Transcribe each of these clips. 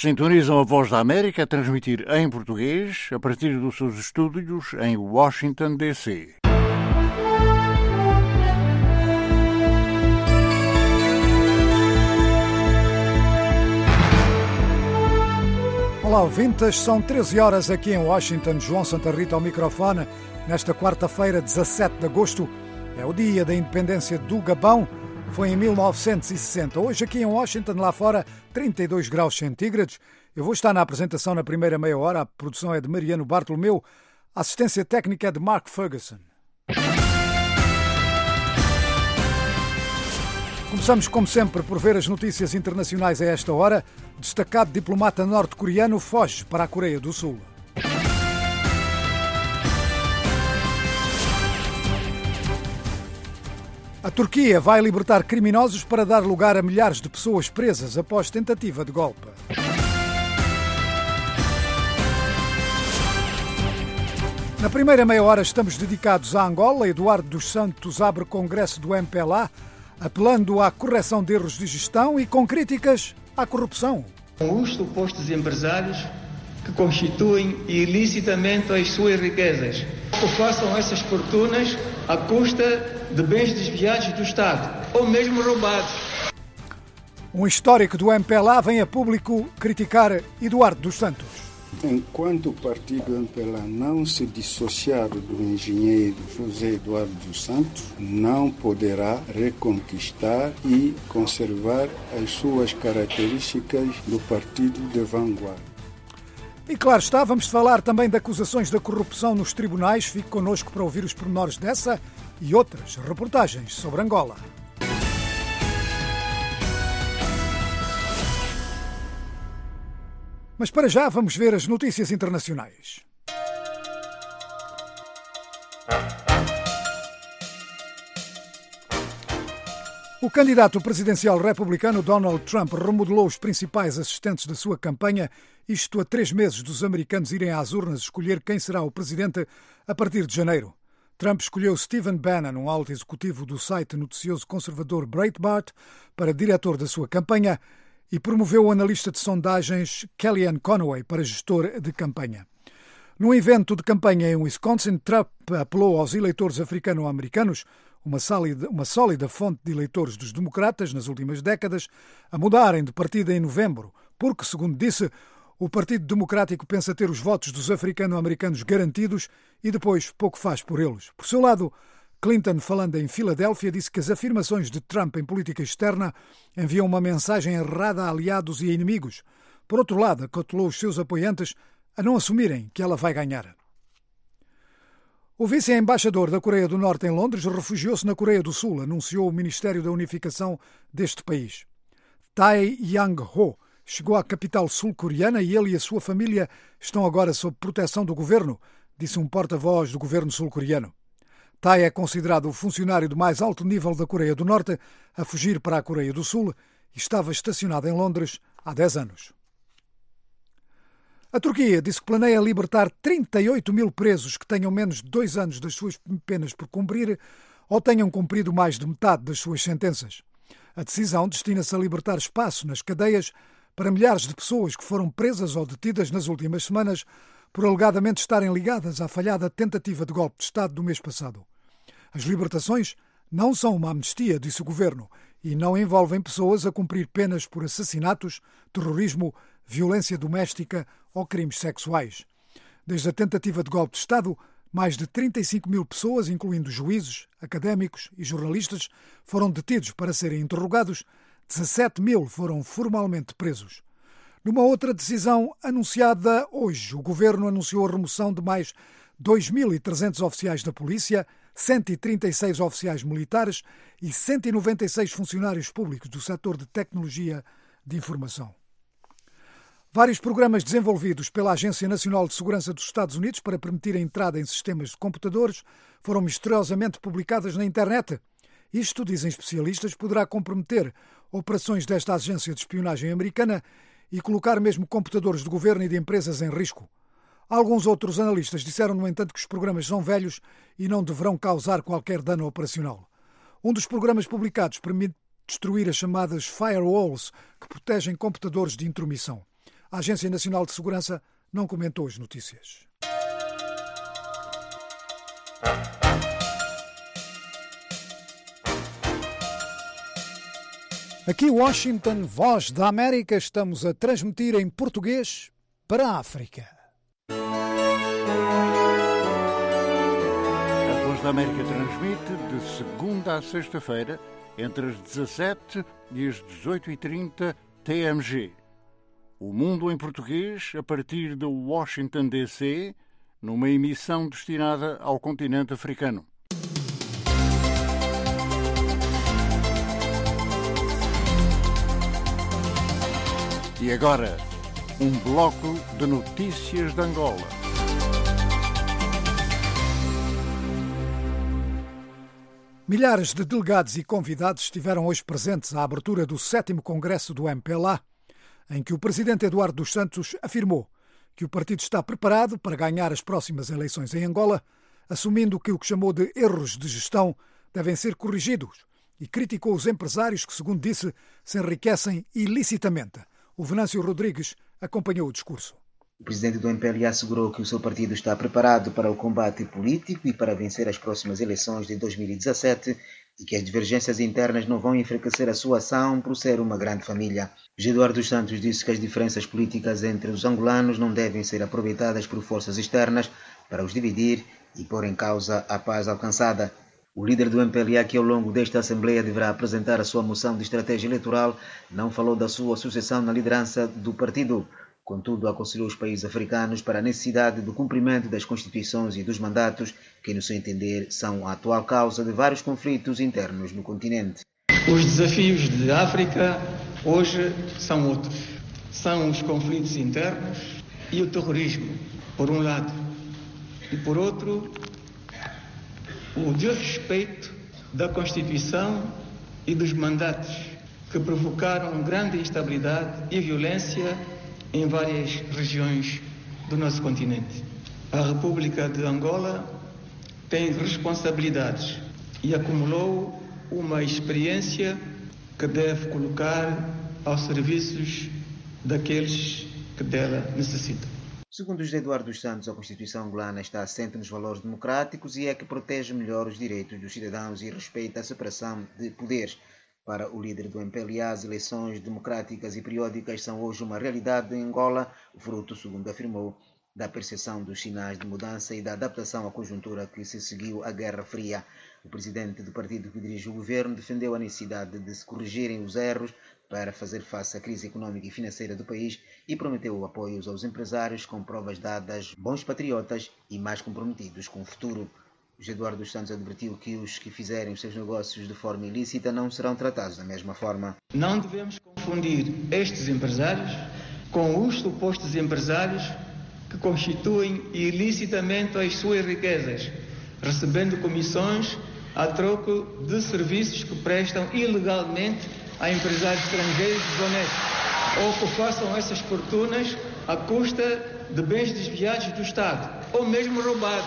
Sintonizam a Voz da América a transmitir em português a partir dos seus estúdios em Washington, D.C. Olá, ouvintes, são 13 horas aqui em Washington. João Santa Rita ao microfone. Nesta quarta-feira, 17 de agosto, é o dia da independência do Gabão. Foi em 1960. Hoje aqui em Washington, lá fora, 32 graus centígrados. Eu vou estar na apresentação na primeira meia hora. A produção é de Mariano Bartolomeu. A assistência técnica é de Mark Ferguson. Começamos, como sempre, por ver as notícias internacionais a esta hora. O destacado diplomata norte-coreano foge para a Coreia do Sul. A Turquia vai libertar criminosos para dar lugar a milhares de pessoas presas após tentativa de golpe. Na primeira meia hora estamos dedicados a Angola. Eduardo dos Santos abre congresso do MPLA, apelando à correção de erros de gestão e com críticas à corrupção. Os supostos empresários que constituem ilicitamente as suas riquezas, que façam essas fortunas à custa de bens desviados do Estado, ou mesmo roubados. Um histórico do MPLA vem a público criticar Eduardo dos Santos. Enquanto o partido MPLA não se dissociar do engenheiro José Eduardo dos Santos, não poderá reconquistar e conservar as suas características do partido de vanguarda. E claro está, vamos falar também de acusações da corrupção nos tribunais. Fique connosco para ouvir os pormenores dessa e outras reportagens sobre Angola. Mas para já vamos ver as notícias internacionais. O candidato presidencial republicano Donald Trump remodelou os principais assistentes da sua campanha, isto a 3 meses dos americanos irem às urnas escolher quem será o presidente a partir de janeiro. Trump escolheu Stephen Bannon, um alto executivo do site noticioso conservador Breitbart, para diretor da sua campanha e promoveu o analista de sondagens Kellyanne Conway para gestor de campanha. Num evento de campanha em Wisconsin, Trump apelou aos eleitores africano-americanos, uma sólida fonte de eleitores dos democratas nas últimas décadas, a mudarem de partido em novembro, porque, segundo disse, o Partido Democrático pensa ter os votos dos africano-americanos garantidos e depois pouco faz por eles. Por seu lado, Clinton, falando em Filadélfia, disse que as afirmações de Trump em política externa enviam uma mensagem errada a aliados e a inimigos. Por outro lado, acautelou os seus apoiantes a não assumirem que ela vai ganhar. O vice-embaixador da Coreia do Norte em Londres refugiou-se na Coreia do Sul, anunciou o Ministério da Unificação deste país. Tae Yang-ho chegou à capital sul-coreana e ele e a sua família estão agora sob proteção do governo, disse um porta-voz do governo sul-coreano. Tae é considerado o funcionário de mais alto nível da Coreia do Norte a fugir para a Coreia do Sul e estava estacionado em Londres há 10 anos. A Turquia disse que planeia libertar 38 mil presos que tenham menos de 2 anos das suas penas por cumprir ou tenham cumprido mais de metade das suas sentenças. A decisão destina-se a libertar espaço nas cadeias para milhares de pessoas que foram presas ou detidas nas últimas semanas por alegadamente estarem ligadas à falhada tentativa de golpe de Estado do mês passado. As libertações não são uma amnistia, disse o governo, e não envolvem pessoas a cumprir penas por assassinatos, terrorismo, violência doméstica ou crimes sexuais. Desde a tentativa de golpe de Estado, mais de 35 mil pessoas, incluindo juízes, académicos e jornalistas, foram detidos para serem interrogados. 17 mil foram formalmente presos. Numa outra decisão anunciada hoje, o governo anunciou a remoção de mais 2.300 oficiais da polícia, 136 oficiais militares e 196 funcionários públicos do setor de tecnologia de informação. Vários programas desenvolvidos pela Agência Nacional de Segurança dos Estados Unidos para permitir a entrada em sistemas de computadores foram misteriosamente publicados na internet. Isto, dizem especialistas, poderá comprometer operações desta agência de espionagem americana e colocar mesmo computadores de governo e de empresas em risco. Alguns outros analistas disseram, no entanto, que os programas são velhos e não deverão causar qualquer dano operacional. Um dos programas publicados permite destruir as chamadas firewalls, que protegem computadores de intromissão. A Agência Nacional de Segurança não comentou as notícias. Aqui Washington, Voz da América, estamos a transmitir em português para a África. A Voz da América transmite de segunda a sexta-feira, entre as 17 e as 18h30 TMG. O Mundo em Português, a partir de Washington, D.C., numa emissão destinada ao continente africano. E agora, um bloco de notícias de Angola. Milhares de delegados e convidados estiveram hoje presentes à abertura do 7º Congresso do MPLA, em que o presidente Eduardo dos Santos afirmou que o partido está preparado para ganhar as próximas eleições em Angola, assumindo que o que chamou de erros de gestão devem ser corrigidos, e criticou os empresários que, segundo disse, se enriquecem ilicitamente. O Venâncio Rodrigues acompanhou o discurso. O presidente do MPLA assegurou que o seu partido está preparado para o combate político e para vencer as próximas eleições de 2017 e que as divergências internas não vão enfraquecer a sua ação por ser uma grande família. Eduardo dos Santos disse que as diferenças políticas entre os angolanos não devem ser aproveitadas por forças externas para os dividir e pôr em causa a paz alcançada. O líder do MPLA, que ao longo desta Assembleia deverá apresentar a sua moção de estratégia eleitoral, não falou da sua sucessão na liderança do partido. Contudo, aconselhou os países africanos para a necessidade do cumprimento das constituições e dos mandatos, que, no seu entender, são a atual causa de vários conflitos internos no continente. Os desafios da África hoje são outros. São os conflitos internos e o terrorismo, por um lado, e por outro, o desrespeito da Constituição e dos mandatos que provocaram grande instabilidade e violência em várias regiões do nosso continente. A República de Angola tem responsabilidades e acumulou uma experiência que deve colocar aos serviços daqueles que dela necessitam. Segundo José Eduardo dos Santos, a Constituição angolana está assente nos valores democráticos e é que protege melhor os direitos dos cidadãos e respeita a separação de poderes. Para o líder do MPLA, as eleições democráticas e periódicas são hoje uma realidade em Angola, fruto, segundo afirmou, da percepção dos sinais de mudança e da adaptação à conjuntura que se seguiu à Guerra Fria. O presidente do partido que dirige o governo defendeu a necessidade de se corrigirem os erros para fazer face à crise econômica e financeira do país e prometeu apoios aos empresários com provas dadas, bons patriotas e mais comprometidos com o futuro. Eduardo dos Santos advertiu que os que fizerem os seus negócios de forma ilícita não serão tratados da mesma forma. Não devemos confundir estes empresários com os supostos empresários que constituem ilicitamente as suas riquezas, recebendo comissões a troco de serviços que prestam ilegalmente a empresários estrangeiros desonestos ou que façam essas fortunas à custa de bens desviados do Estado ou mesmo roubados.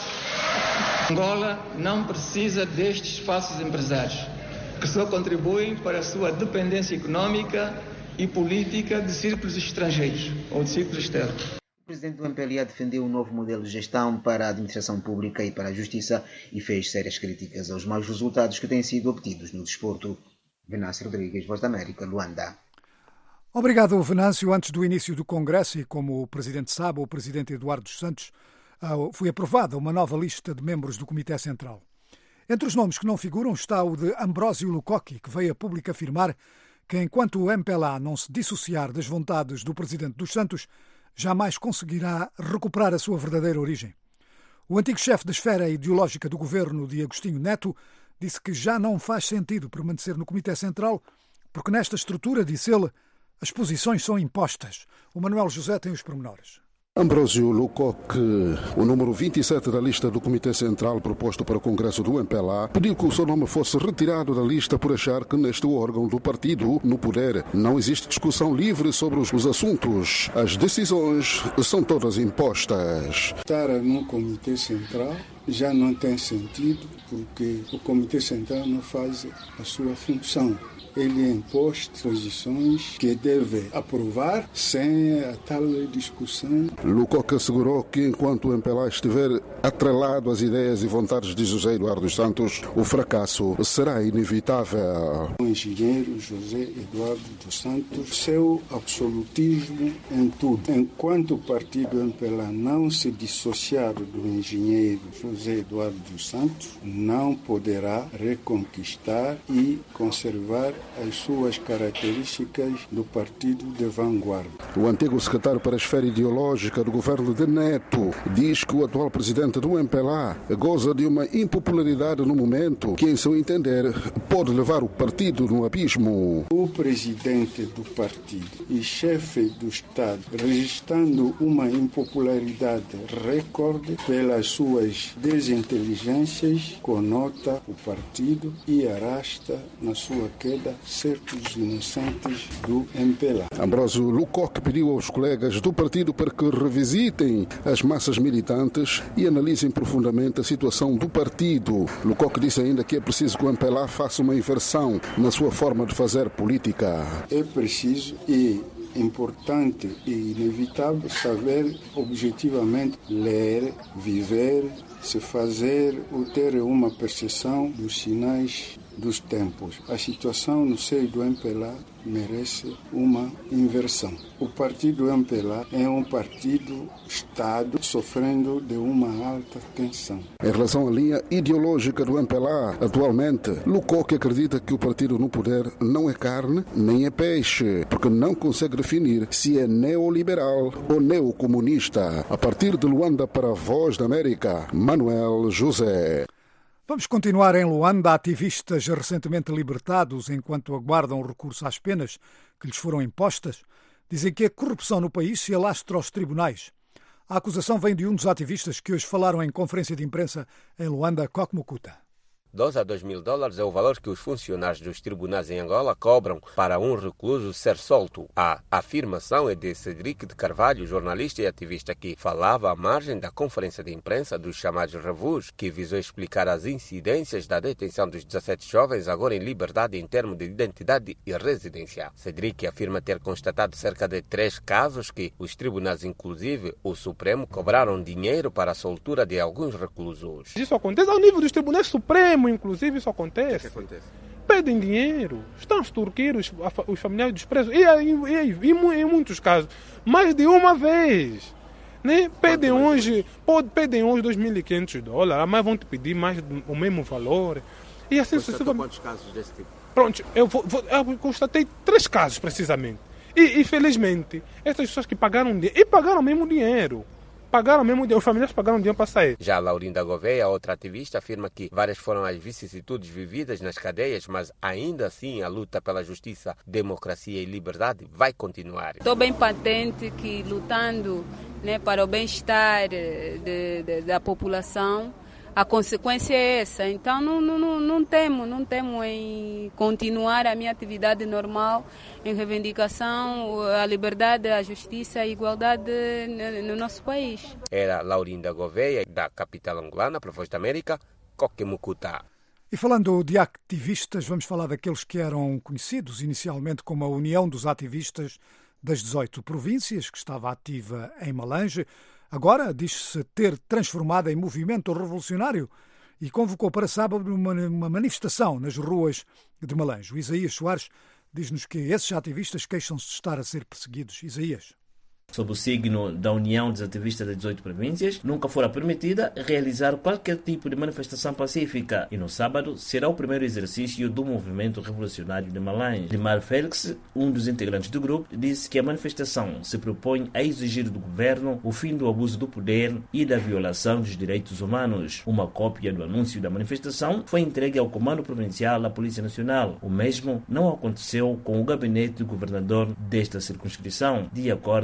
Angola não precisa destes falsos empresários, que só contribuem para a sua dependência econômica e política de círculos estrangeiros ou de círculos externos. O presidente do MPLA defendeu um novo modelo de gestão para a administração pública e para a justiça e fez sérias críticas aos maus resultados que têm sido obtidos no desporto. Venâncio Rodrigues, Voz da América, Luanda. Obrigado, Venâncio. Antes do início do Congresso, e como o Presidente sabe, o Presidente Eduardo dos Santos, foi aprovada uma nova lista de membros do Comitê Central. Entre os nomes que não figuram está o de Ambrósio Lukoki, que veio a público afirmar que enquanto o MPLA não se dissociar das vontades do Presidente dos Santos, jamais conseguirá recuperar a sua verdadeira origem. O antigo chefe da esfera ideológica do governo de Agostinho Neto disse que já não faz sentido permanecer no Comitê Central porque nesta estrutura, disse ele, as posições são impostas. O Manuel José tem os pormenores. Ambrósio Lukoki, o número 27 da lista do Comitê Central proposto para o Congresso do MPLA, pediu que o seu nome fosse retirado da lista por achar que neste órgão do partido, no poder, não existe discussão livre sobre os assuntos. As decisões são todas impostas. Estar no Comitê Central já não tem sentido porque o Comitê Central não faz a sua função. ele impôs posições que deve aprovar sem a tal discussão. Lucoc assegurou que enquanto o MPLA estiver atrelado às ideias e vontades de José Eduardo dos Santos, o fracasso será inevitável. O engenheiro José Eduardo dos Santos, seu absolutismo em tudo. Enquanto o partido MPLA não se dissociar do engenheiro José Eduardo dos Santos, não poderá reconquistar e conservar as suas características do partido de vanguarda. O antigo secretário para a esfera ideológica do governo de Neto diz que o atual presidente do MPLA goza de uma impopularidade no momento que, em seu entender, pode levar o partido no abismo. O presidente do partido e chefe do Estado, registrando uma impopularidade recorde pelas suas desinteligências, conota o partido e arrasta na sua queda certos inocentes do MPLA. Ambrósio Lucoc pediu aos colegas do partido para que revisitem as massas militantes e analisem profundamente a situação do partido. Lucoc disse ainda que é preciso que o MPLA faça uma inversão na sua forma de fazer política. É preciso e importante e inevitável saber objetivamente ler, viver, se fazer ou ter uma percepção dos sinais dos tempos. A situação no seio do MPLA merece uma inversão. O partido MPLA é um partido-Estado sofrendo de uma alta tensão. Em relação à linha ideológica do MPLA, atualmente, Lucoc acredita que o partido no poder não é carne nem é peixe, porque não consegue definir se é neoliberal ou neocomunista. A partir de Luanda para a Voz da América, Manuel José. Vamos continuar em Luanda. Ativistas recentemente libertados, enquanto aguardam recurso às penas que lhes foram impostas, dizem que a corrupção no país se alastra aos tribunais. A acusação vem de um dos ativistas que hoje falaram em conferência de imprensa em Luanda, Kokmukuta. $2 a $2.000 é o valor que os funcionários dos tribunais em Angola cobram para um recluso ser solto. A afirmação é de Cedric de Carvalho, jornalista e ativista que falava à margem da conferência de imprensa dos chamados revus, que visou explicar as incidências da detenção dos 17 jovens agora em liberdade em termos de identidade e residência. Cedric afirma ter constatado cerca de 3 casos que os tribunais, inclusive o Supremo, cobraram dinheiro para a soltura de alguns reclusos. Isso acontece ao nível dos tribunais supremos. Inclusive isso acontece. O que acontece? Pedem dinheiro, estão a extorquir os familiares dos presos e em muitos casos mais de uma vez, né? Pedem hoje $2.500, amanhã vão te pedir mais o mesmo valor e assim sucessivamente. Quantos casos desse tipo? Pronto, eu constatei 3 casos precisamente e infelizmente essas pessoas que pagaram dinheiro e pagaram mesmo dinheiro. Os familiares pagaram dinheiro para sair. Já Laurinda Gouveia, outra ativista, afirma que várias foram as vicissitudes vividas nas cadeias, mas ainda assim a luta pela justiça, democracia e liberdade vai continuar. Estou bem patente que lutando, né, para o bem-estar da população, a consequência é essa. Então não temo em continuar a minha atividade normal em reivindicação à liberdade, à justiça e à igualdade no nosso país. Era Laurinda Gouveia, da capital angolana, para a Voz da América, Kokmukuta. E falando de ativistas, vamos falar daqueles que eram conhecidos inicialmente como a União dos Ativistas das 18 províncias, que estava ativa em Malange. Agora diz-se ter transformado em movimento revolucionário e convocou para sábado uma manifestação nas ruas de Malange. O Isaías Soares diz-nos que esses ativistas queixam-se de estar a ser perseguidos. Isaías. Sob o signo da União dos Ativistas das 18 províncias, nunca fora permitida realizar qualquer tipo de manifestação pacífica. E no sábado será o primeiro exercício do movimento revolucionário de Malange. Limar Félix, um dos integrantes do grupo, disse que a manifestação se propõe a exigir do governo o fim do abuso do poder e da violação dos direitos humanos. Uma cópia do anúncio da manifestação foi entregue ao Comando Provincial da Polícia Nacional. O mesmo não aconteceu com o gabinete do governador desta circunscrição, de acordo com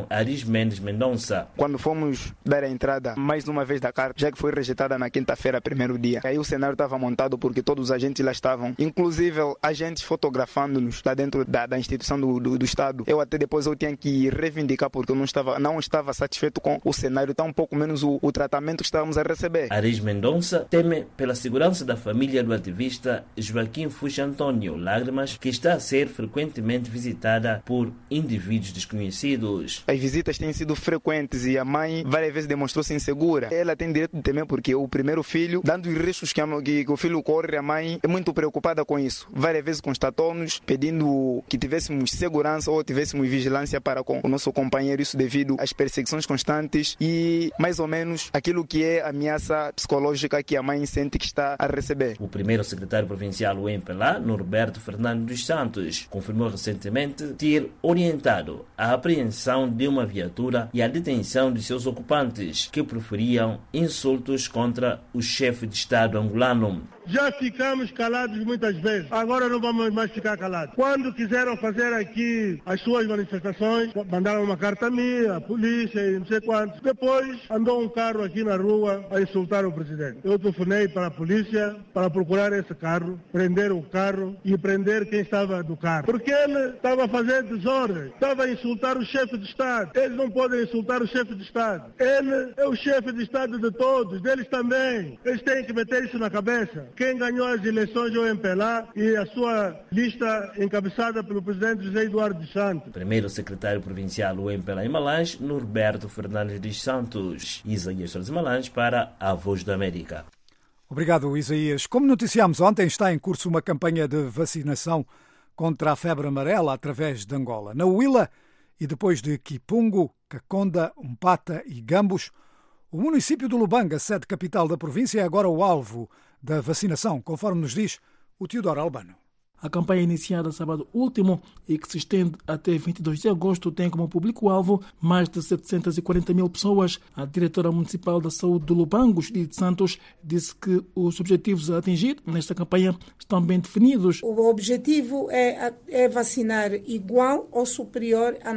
João Arismendes Mendonça. Quando fomos dar a entrada mais uma vez da carta, já que foi rejeitada na quinta-feira, primeiro dia, aí o cenário estava montado porque todos os agentes lá estavam, inclusive agentes fotografando-nos lá dentro da instituição do Estado. Eu até depois eu tinha que reivindicar porque eu não estava satisfeito com o cenário, tão pouco menos o tratamento que estávamos a receber. Aris Mendonça teme pela segurança da família do ativista Joaquim Fuxa Antônio Lágrimas, que está a ser frequentemente visitada por indivíduos desconhecidos. As visitas têm sido frequentes e a mãe várias vezes demonstrou-se insegura. Ela tem direito de temer porque o primeiro filho, dando os riscos que o filho corre, a mãe é muito preocupada com isso. Várias vezes constatou-nos pedindo que tivéssemos segurança ou tivéssemos vigilância para com o nosso companheiro, isso devido às perseguições constantes e mais ou menos aquilo que é a ameaça psicológica que a mãe sente que está a receber. O primeiro secretário provincial do MPLA, Norberto Fernando dos Santos, confirmou recentemente ter orientado a apreensão de uma viatura e a detenção de seus ocupantes que proferiam insultos contra o chefe de Estado angolano. Já ficamos calados muitas vezes, agora não vamos mais ficar calados. Quando quiseram fazer aqui as suas manifestações, mandaram uma carta minha, a polícia e não sei quantos. Depois andou um carro aqui na rua a insultar o presidente. Eu telefonei para a polícia para procurar esse carro, prender o carro e prender quem estava no carro. Porque ele estava a fazer desordem, estava a insultar o chefe de Estado. Eles não podem insultar o chefe de Estado. Ele é o chefe de Estado de todos, deles também. Eles têm que meter isso na cabeça. Quem ganhou as eleições é o MPLA e a sua lista encabeçada pelo presidente José Eduardo dos Santos. Primeiro secretário provincial do MPLA em Malange, Norberto Fernandes dos Santos. Isaías Soares Malange para a Voz da América. Obrigado, Isaías. Como noticiámos ontem, está em curso uma campanha de vacinação contra a febre amarela através de Angola. Na Huila e depois de Kipungo, Caconda, Umpata e Gambos, o município de Lubanga, sede capital da província, é agora o alvo da vacinação, conforme nos diz o Teodoro Albano. A campanha iniciada sábado último e que se estende até 22 de agosto tem como público-alvo mais de 740 mil pessoas. A diretora municipal da saúde de Lubango, Judite Santos, disse que os objetivos a atingir nesta campanha estão bem definidos. O objetivo é vacinar igual ou superior a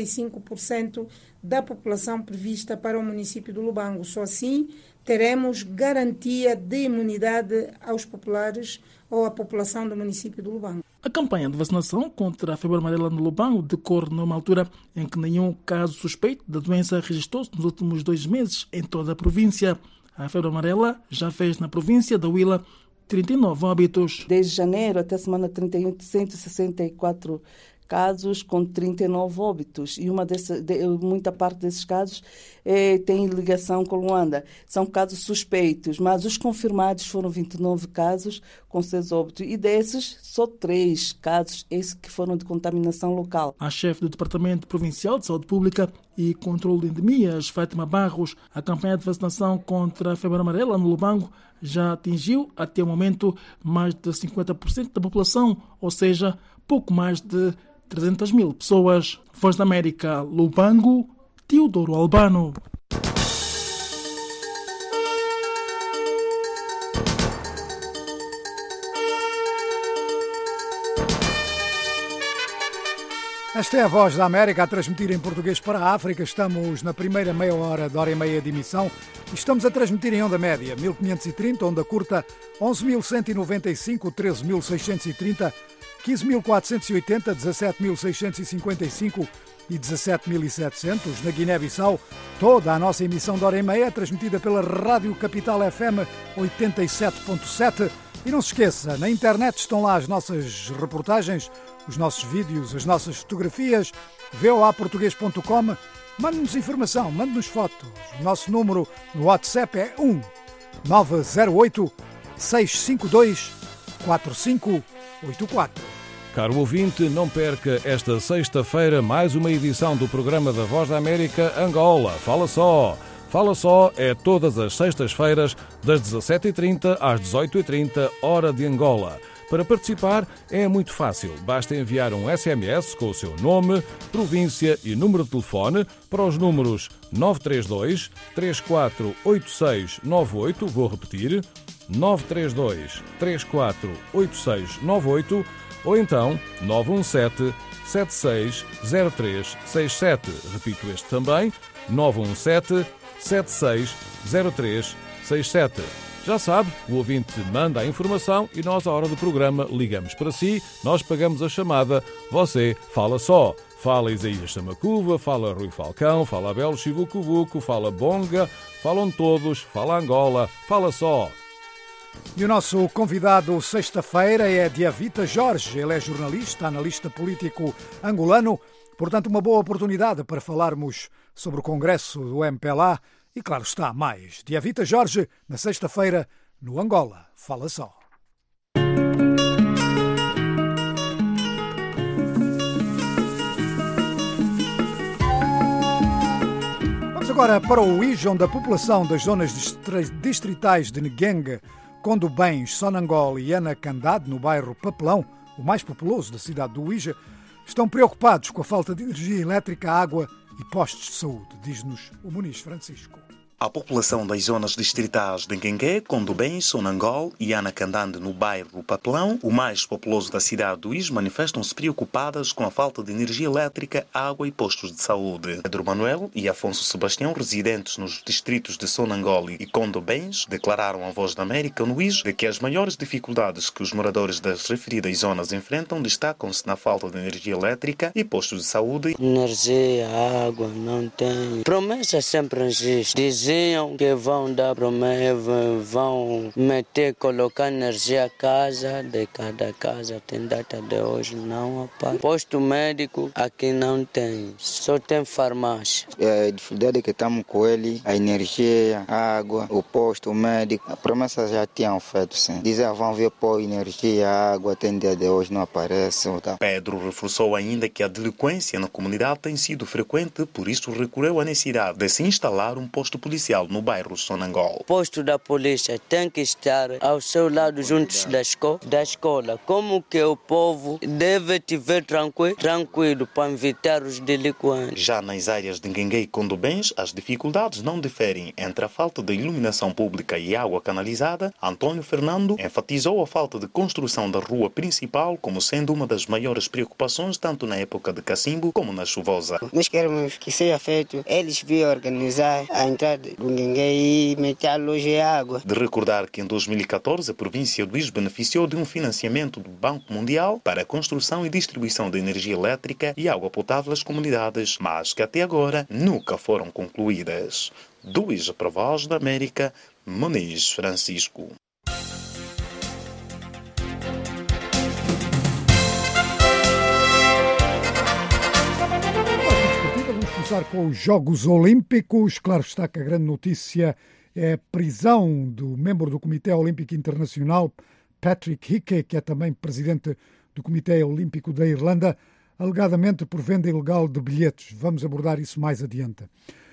95% da população prevista para o município de Lubango. Só assim teremos garantia de imunidade aos populares ou à população do município de Lubango. A campanha de vacinação contra a febre amarela no Lubango decorre numa altura em que nenhum caso suspeito da doença registrou-se nos últimos 2 meses em toda a província. A febre amarela já fez na província da Huila 39 óbitos. Desde janeiro até a semana 31, 164 casos com 39 óbitos e muita parte desses casos tem ligação com Luanda. São casos suspeitos, mas os confirmados foram 29 casos com 6 óbitos e desses só 3 casos que foram de contaminação local. A chefe do Departamento Provincial de Saúde Pública e Controlo de Endemias, Fátima Barros, a campanha de vacinação contra a febre amarela no Lubango já atingiu até o momento mais de 50% da população, ou seja, pouco mais de 300 mil pessoas. Voz da América, Lubango, Teodoro Albano. Esta é a Voz da América a transmitir em português para a África. Estamos na primeira meia hora de hora e meia de emissão e estamos a transmitir em onda média 1530, onda curta 11.195, 13.630, 15.480, 17.655 e 17.700. Na Guiné-Bissau, toda a nossa emissão de hora e meia é transmitida pela Rádio Capital FM 87.7. E não se esqueça, na internet estão lá as nossas reportagens, os nossos vídeos, as nossas fotografias, voaportugues.com. Mande-nos informação, mande-nos fotos. O nosso número no WhatsApp é 908 652 4584. Caro ouvinte, não perca esta sexta-feira mais uma edição do programa da Voz da América Angola. Fala só! Fala só é todas as sextas-feiras, das 17h30 às 18h30, hora de Angola. Para participar é muito fácil. Basta enviar um SMS com o seu nome, província e número de telefone para os números 932 348698, vou repetir, 932 348698, ou então 917 917-760367. Repito este também, 917-760367. Já sabe, o ouvinte manda a informação e nós, à hora do programa, ligamos para si, nós pagamos a chamada, você fala só. Fala Isaías Samacuva, fala Rui Falcão, fala Abel Chivucuvuco, fala Bonga, falam todos, fala Angola, fala só. E o nosso convidado sexta-feira é Diavita Jorge. Ele é jornalista, analista político angolano. Portanto, uma boa oportunidade para falarmos sobre o Congresso do MPLA e, claro está, mais. Diavita Jorge, na sexta-feira, no Angola. Fala só. Vamos agora para o Uíge, onde a população das zonas distritais de Ngengue, Condubens, Sonangol e Anacandade, no bairro Papelão, o mais populoso da cidade do Uíge, estão preocupados com a falta de energia elétrica, água e postos de saúde, diz-nos o Muniz Francisco. A população das zonas distritais de Ngengue, Condubens, Sonangol e Anacandande, no bairro Papelão, o mais populoso da cidade do Uíge, manifestam-se preocupadas com a falta de energia elétrica, água e postos de saúde. Pedro Manuel e Afonso Sebastião, residentes nos distritos de Sonangol e Condubens, declararam à Voz da América no Uíge de que as maiores dificuldades que os moradores das referidas zonas enfrentam destacam-se na falta de energia elétrica e postos de saúde. Energia, água, não tem. Promessas sempre existem. Diziam que vão dar promessa, vão colocar energia a casa, de cada casa. Tem data de hoje, não aparece. Posto médico aqui não tem, só tem farmácia. A dificuldade que estamos com ele, a energia, a água, o posto médico, a promessa já tinham feito, sim. Dizem que vão ver pôr energia, água, até dia de hoje não aparece. Tá. Pedro reforçou ainda que a delinquência na comunidade tem sido frequente, por isso recorreu à necessidade de se instalar um posto policial no bairro Sonangol. O posto da polícia tem que estar ao seu lado, juntos da escola. Como que o povo deve viver tranquilo para evitar os delinquentes. Já nas áreas de Ngengue e Condubens, as dificuldades não diferem entre a falta de iluminação pública e água canalizada. Antônio Fernando enfatizou a falta de construção da rua principal como sendo uma das maiores preocupações, tanto na época de cacimbo como na chuvosa. Nós queremos que seja feito, eles vêm organizar a entrada do Ngengue e meter a luz e água. De recordar que em 2014 a província do Uíge beneficiou de um financiamento do Banco Mundial para a construção e distribuição de energia elétrica e água potável às comunidades, mas que até agora nunca foram concluídas. Do Uíge para a Voz da América, Muniz Francisco. Com os Jogos Olímpicos, claro está que a grande notícia é a prisão do membro do Comitê Olímpico Internacional, Patrick Hickey, que é também presidente do Comitê Olímpico da Irlanda, alegadamente por venda ilegal de bilhetes. Vamos abordar isso mais adiante.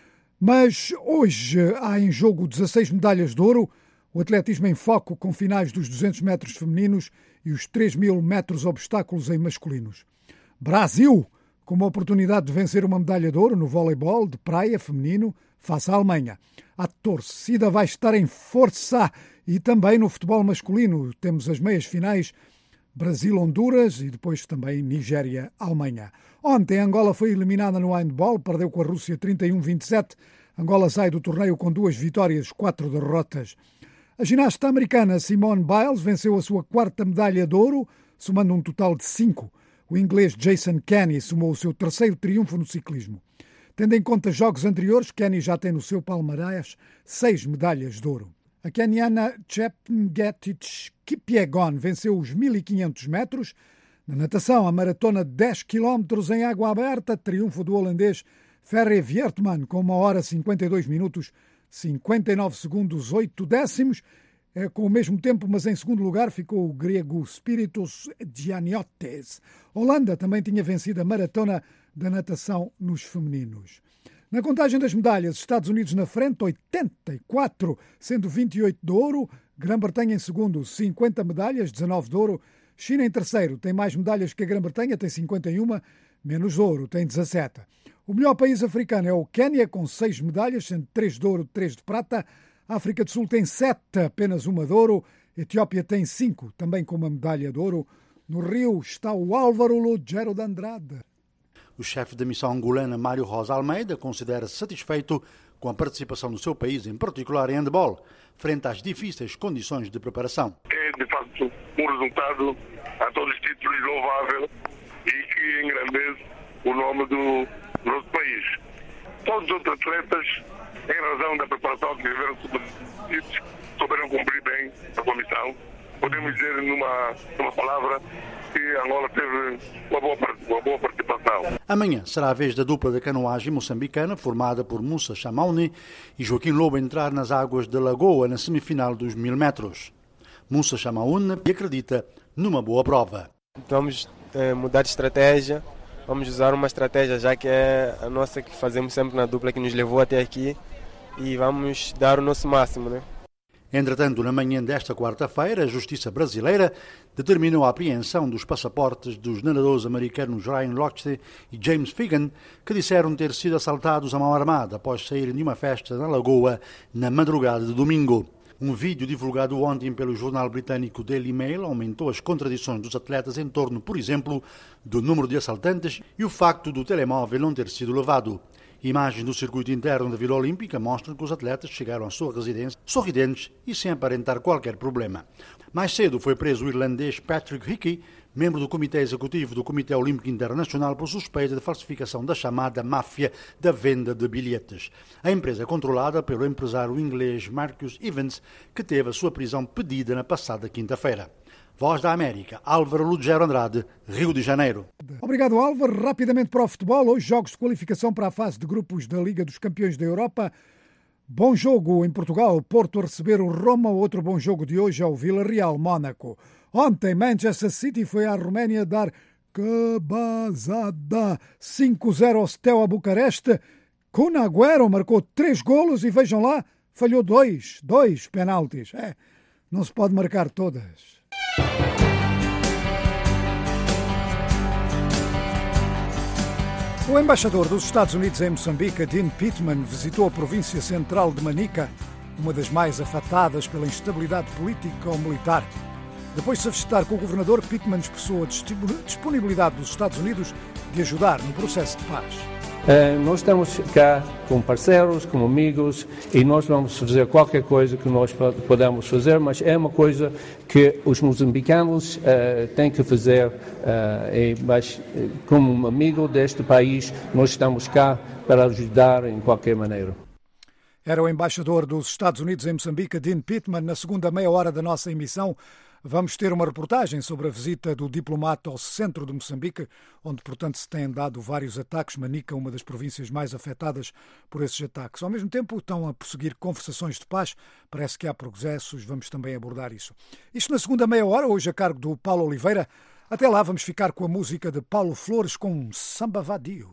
Mas hoje há em jogo 16 medalhas de ouro, o atletismo em foco com finais dos 200 metros femininos e os 3.000 metros obstáculos em masculinos. Brasil, com uma oportunidade de vencer uma medalha de ouro no voleibol de praia feminino face à Alemanha. A torcida vai estar em força e também no futebol masculino. Temos as meias finais Brasil-Honduras e depois também Nigéria-Alemanha. Ontem Angola foi eliminada no handball, perdeu com a Rússia 31-27. Angola sai do torneio com 2 vitórias, 4 derrotas. A ginasta americana Simone Biles venceu a sua 4ª medalha de ouro, somando um total de 5. O inglês Jason Kenny somou o seu 3º triunfo no ciclismo. Tendo em conta jogos anteriores, Kenny já tem no seu palmarés 6 medalhas de ouro. A keniana Chepngetich Kipyegon venceu os 1.500 metros. Na natação, a maratona de 10 km em água aberta, triunfo do holandês Ferre Viertman com 1 hora 52 minutos, 59 segundos, 8 décimos. Com o mesmo tempo, mas em segundo lugar, ficou o grego Spiritos Gianniotis. Holanda também tinha vencido a maratona da natação nos femininos. Na contagem das medalhas, Estados Unidos na frente, 84, sendo 28 de ouro. Grã-Bretanha em segundo, 50 medalhas, 19 de ouro. China em terceiro, tem mais medalhas que a Grã-Bretanha, tem 51, menos de ouro, tem 17. O melhor país africano é o Quênia, com 6 medalhas, sendo 3 de ouro, 3 de prata. A África do Sul tem 7, apenas 1 de ouro. A Etiópia tem 5, também com uma medalha de ouro. No Rio está o Álvaro Lugero de Andrade. O chefe da missão angolana, Mário Rosa Almeida, considera-se satisfeito com a participação do seu país, em particular em handball, frente às difíceis condições de preparação. É, de facto, um resultado a todos os títulos louvável e que engrandece o nome do nosso país. Todos os outros atletas, em razão da preparação que tiveram submetidos, souberam cumprir bem a sua missão. Podemos dizer, numa palavra, que Angola teve uma boa participação. Amanhã será a vez da dupla de canoagem moçambicana, formada por Moussa Chamaune e Joaquim Lobo, entrar nas águas da Lagoa na semifinal dos 1000 metros. Moussa Chamaune acredita numa boa prova. Vamos mudar de estratégia, vamos usar uma estratégia já que é a nossa que fazemos sempre na dupla que nos levou até aqui e vamos dar o nosso máximo, né? Entretanto, na manhã desta quarta-feira, a Justiça Brasileira determinou a apreensão dos passaportes dos nadadores americanos Ryan Lochte e James Fagan, que disseram ter sido assaltados à mão armada após saírem de uma festa na Lagoa na madrugada de domingo. Um vídeo divulgado ontem pelo jornal britânico Daily Mail aumentou as contradições dos atletas em torno, por exemplo, do número de assaltantes e o facto do telemóvel não ter sido levado. Imagens do circuito interno da Vila Olímpica mostram que os atletas chegaram à sua residência sorridentes e sem aparentar qualquer problema. Mais cedo foi preso o irlandês Patrick Hickey, membro do Comitê Executivo do Comitê Olímpico Internacional, por suspeita de falsificação da chamada máfia da venda de bilhetes. A empresa é controlada pelo empresário inglês Marcus Evans, que teve a sua prisão pedida na passada quinta-feira. Voz da América, Álvaro Lugero Andrade, Rio de Janeiro. Obrigado, Álvaro. Rapidamente para o futebol. Hoje, jogos de qualificação para a fase de grupos da Liga dos Campeões da Europa. Bom jogo em Portugal. Porto a receber o Roma. Outro bom jogo de hoje é o Villarreal-Mónaco. Ontem, Manchester City foi à Roménia dar cabazada 5-0 ao Steaua Bucareste. Kun Agüero marcou 3 golos e, vejam lá, falhou 2 penaltis. Não se pode marcar todas. O embaixador dos Estados Unidos em Moçambique, Dean Pittman, visitou a província central de Manica, uma das mais afetadas pela instabilidade política ou militar. Depois de se afastar com o governador, Pittman expressou a disponibilidade dos Estados Unidos de ajudar no processo de paz. Nós estamos cá como parceiros, como amigos, e nós vamos fazer qualquer coisa que nós podemos fazer, mas é uma coisa que os moçambicanos têm que fazer, mas como um amigo deste país, nós estamos cá para ajudar em qualquer maneira. Era o embaixador dos Estados Unidos em Moçambique, Dean Pittman. Na segunda meia hora da nossa emissão, vamos ter uma reportagem sobre a visita do diplomata ao centro de Moçambique, onde, portanto, se têm dado vários ataques. Manica, uma das províncias mais afetadas por esses ataques. Ao mesmo tempo, estão a prosseguir conversações de paz. Parece que há progressos. Vamos também abordar isso. Isto na segunda meia hora, hoje a cargo do Paulo Oliveira. Até lá, vamos ficar com a música de Paulo Flores com Samba Vadio.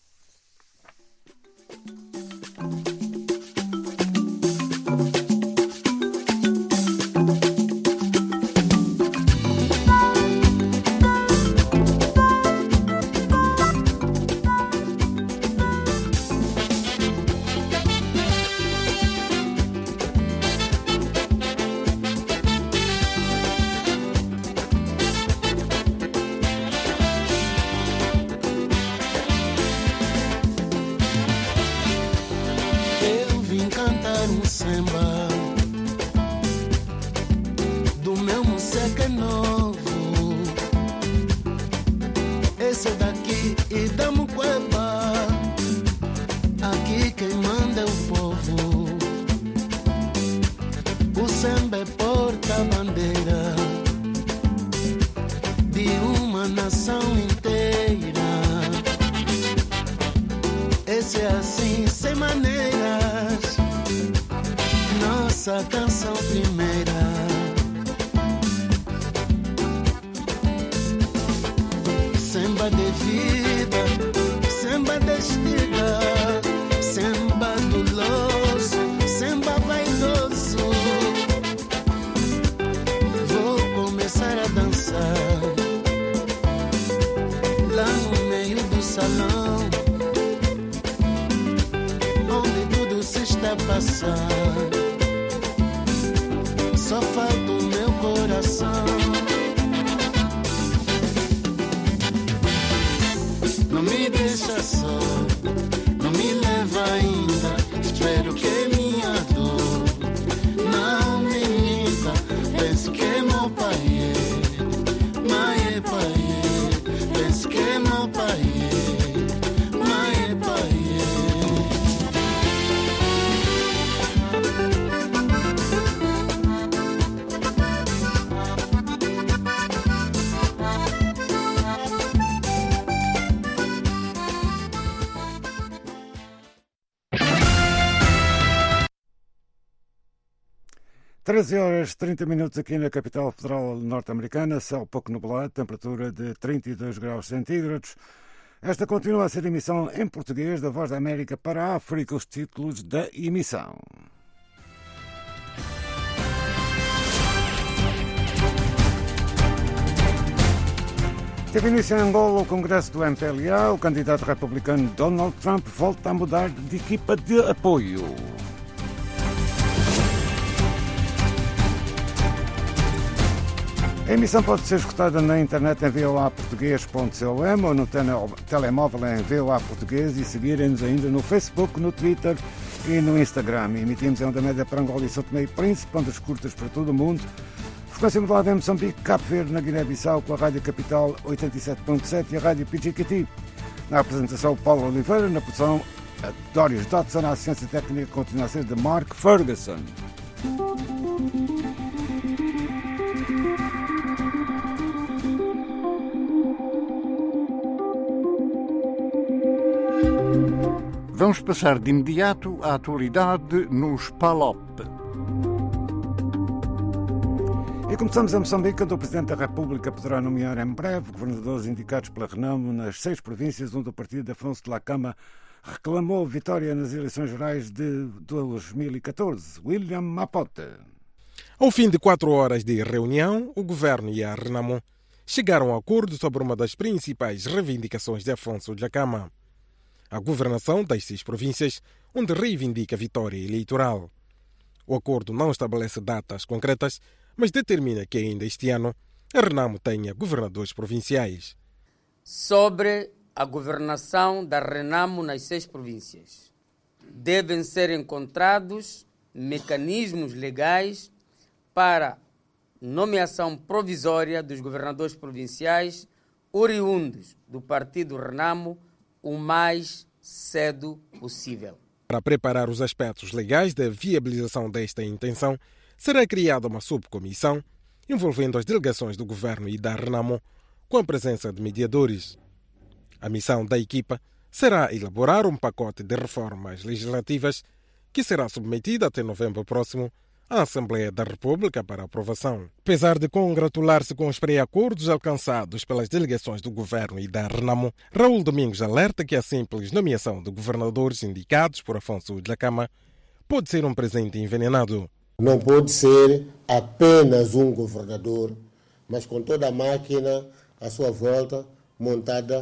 Do meu Moceca novo, esse daqui e da Muqueba, aqui quem manda é o povo. O samba é porta-bandeira de uma nação inteira. Esse é assim, sem maneiras, nossa canção primeira. Samba de vida, samba de estiga, samba guloso, samba vaidoso. Vou começar a dançar lá no meio do salão, onde tudo se está passando. Só falta o meu coração. 13h30 aqui na capital federal norte-americana, céu pouco nublado, temperatura de 32 graus centígrados. Esta continua a ser a emissão em português da Voz da América para a África, os títulos da emissão. Teve início em Angola o congresso do MPLA. O candidato republicano Donald Trump volta a mudar de equipa de apoio. A emissão pode ser escutada na internet em voaportugues.com ou no telemóvel em VOA Português e seguirem-nos ainda no Facebook, no Twitter e no Instagram. Emitimos em onda média para Angola e São Tomé e Príncipe, ondas curtas para todo o mundo. Frequência modulada em Moçambique, Cabo Verde, na Guiné-Bissau, com a Rádio Capital 87.7 e a Rádio PGKT. Na apresentação, Paulo Oliveira, na produção, Dórias Dodson, a assistência técnica continua a ser de Mark Ferguson. Vamos passar de imediato à atualidade nos PALOP. E começamos em Moçambique, onde o Presidente da República poderá nomear em breve governadores indicados pela Renamo nas 6 províncias onde o partido Afonso de Lacama reclamou vitória nas eleições gerais de 2014. William Mapota. Ao fim de 4 horas de reunião, o governo e a Renamo chegaram a acordo sobre uma das principais reivindicações de Afonso de Lacama: a governação das 6 províncias, onde reivindica a vitória eleitoral. O acordo não estabelece datas concretas, mas determina que ainda este ano a Renamo tenha governadores provinciais. Sobre a governação da Renamo nas 6 províncias, devem ser encontrados mecanismos legais para nomeação provisória dos governadores provinciais oriundos do partido Renamo o mais cedo possível. Para preparar os aspectos legais da viabilização desta intenção, será criada uma subcomissão envolvendo as delegações do governo e da Renamo, com a presença de mediadores. A missão da equipa será elaborar um pacote de reformas legislativas que será submetido até novembro próximo à Assembleia da República para aprovação. Apesar de congratular-se com os pré-acordos alcançados pelas delegações do governo e da Renamo, Raul Domingos alerta que a simples nomeação de governadores indicados por Afonso de Lacama pode ser um presente envenenado. Não pode ser apenas um governador, mas com toda a máquina à sua volta, montada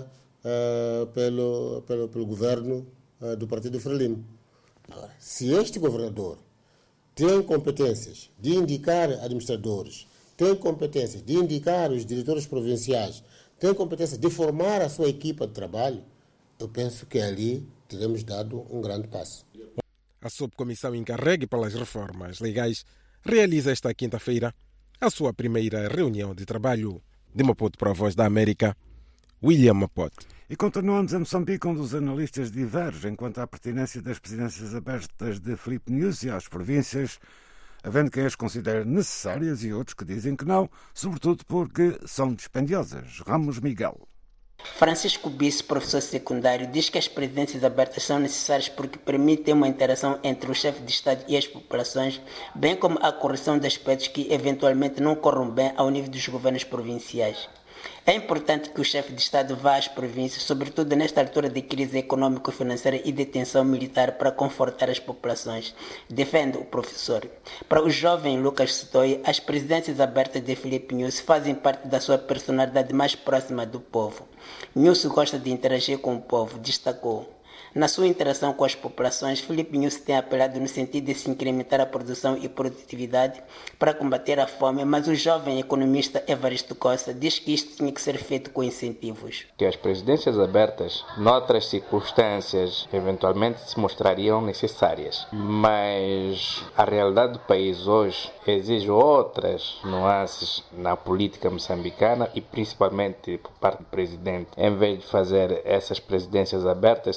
pelo governo do Partido Frelimo. Agora, se este governador tem competências de indicar administradores, tem competências de indicar os diretores provinciais, tem competência de formar a sua equipa de trabalho, eu penso que ali teremos dado um grande passo. A subcomissão encarregue pelas reformas legais realiza esta quinta-feira a sua primeira reunião de trabalho. De Maputo para a Voz da América, William Mapote. E continuamos em Moçambique, onde os analistas divergem quanto à pertinência das presidências abertas de Filipe Nyusi às províncias, havendo quem as considere necessárias e outros que dizem que não, sobretudo porque são dispendiosas. Ramos Miguel. Francisco Bisso, professor secundário, diz que as presidências abertas são necessárias porque permitem uma interação entre o chefe de Estado e as populações, bem como a correção de aspectos que eventualmente não corram bem ao nível dos governos provinciais. É importante que o chefe de Estado vá às províncias, sobretudo nesta altura de crise econômico-financeira e de tensão militar, para confortar as populações, defende o professor. Para o jovem Lucas Sutoi, as presidências abertas de Filipe Nyusi fazem parte da sua personalidade mais próxima do povo. Nyusi gosta de interagir com o povo, destacou. Na sua interação com as populações, Filipe Nyusi tem apelado no sentido de se incrementar a produção e produtividade para combater a fome, mas o jovem economista Evaristo Costa diz que isto tinha que ser feito com incentivos. Que as presidências abertas, noutras circunstâncias, eventualmente se mostrariam necessárias, mas a realidade do país hoje exige outras nuances na política moçambicana e principalmente por parte do presidente. Em vez de fazer essas presidências abertas, se calhar,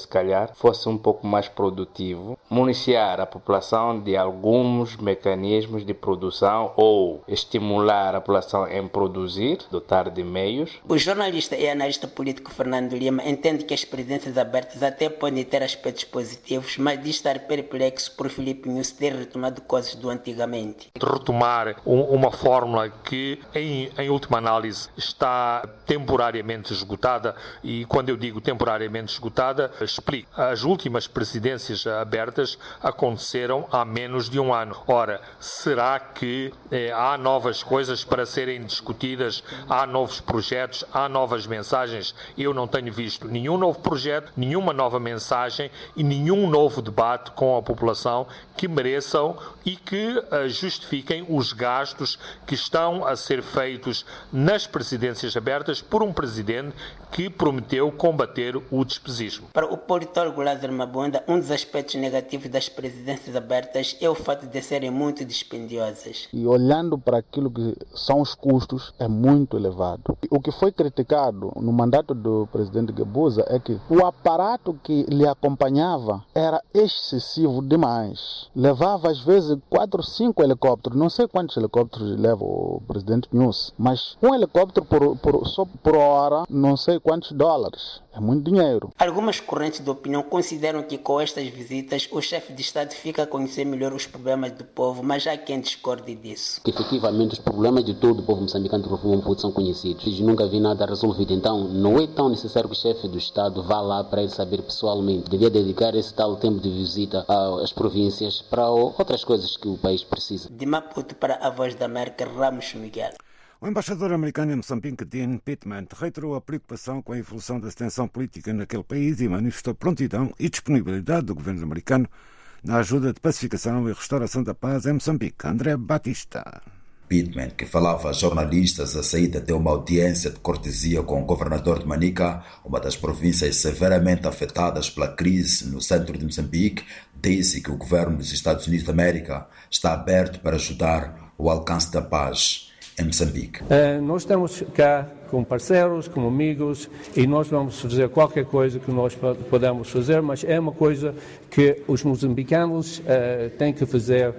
fosse um pouco mais produtivo, municiar a população de alguns mecanismos de produção ou estimular a população em produzir, dotar de meios. O jornalista e analista político Fernando Lima entende que as presidências abertas até podem ter aspectos positivos, mas diz estar perplexo por Filipe Nunes ter retomado coisas do antigamente. Retomar uma fórmula que, em última análise, está temporariamente esgotada, e quando eu digo temporariamente esgotada, explico. As últimas presidências abertas aconteceram há menos de um ano. Ora, será que há novas coisas para serem discutidas, há novos projetos, há novas mensagens? Eu não tenho visto nenhum novo projeto, nenhuma nova mensagem e nenhum novo debate com a população que mereçam e que justifiquem os gastos que estão a ser feitos nas presidências abertas por um presidente que prometeu combater o despesismo. Para o politólogo Lázaro Mabunda, um dos aspectos negativos das presidências abertas é o fato de serem muito dispendiosas. E olhando para aquilo que são os custos, é muito elevado. O que foi criticado no mandato do presidente Guebuza é que o aparato que lhe acompanhava era excessivo demais. Levava às vezes 4 ou 5 helicópteros, não sei quantos helicópteros leva o presidente Nunes, mas um helicóptero só por hora, não sei quantos dólares. É muito dinheiro. Algumas correntes de opinião consideram que com estas visitas o chefe de Estado fica a conhecer melhor os problemas do povo, mas há quem discorde disso. Efetivamente, os problemas de todo o povo moçambicano são conhecidos. Eles nunca vi nada resolvido, então não é tão necessário que o chefe do Estado vá lá para ele saber pessoalmente. Devia dedicar esse tal tempo de visita às províncias para outras coisas que o país precisa. De Maputo para a Voz da América, Ramos Miguel. O embaixador americano em Moçambique, Dean Pittman, reiterou a preocupação com a evolução da tensão política naquele país e manifestou prontidão e disponibilidade do governo americano na ajuda de pacificação e restauração da paz em Moçambique. André Batista. Pittman, que falava a jornalistas à saída de uma audiência de cortesia com o governador de Manica, uma das províncias severamente afetadas pela crise no centro de Moçambique, disse que o governo dos Estados Unidos da América está aberto para ajudar o alcance da paz em Moçambique. Nós estamos cá como parceiros, como amigos, e nós vamos fazer qualquer coisa que nós podemos fazer, mas é uma coisa que os moçambicanos têm que fazer,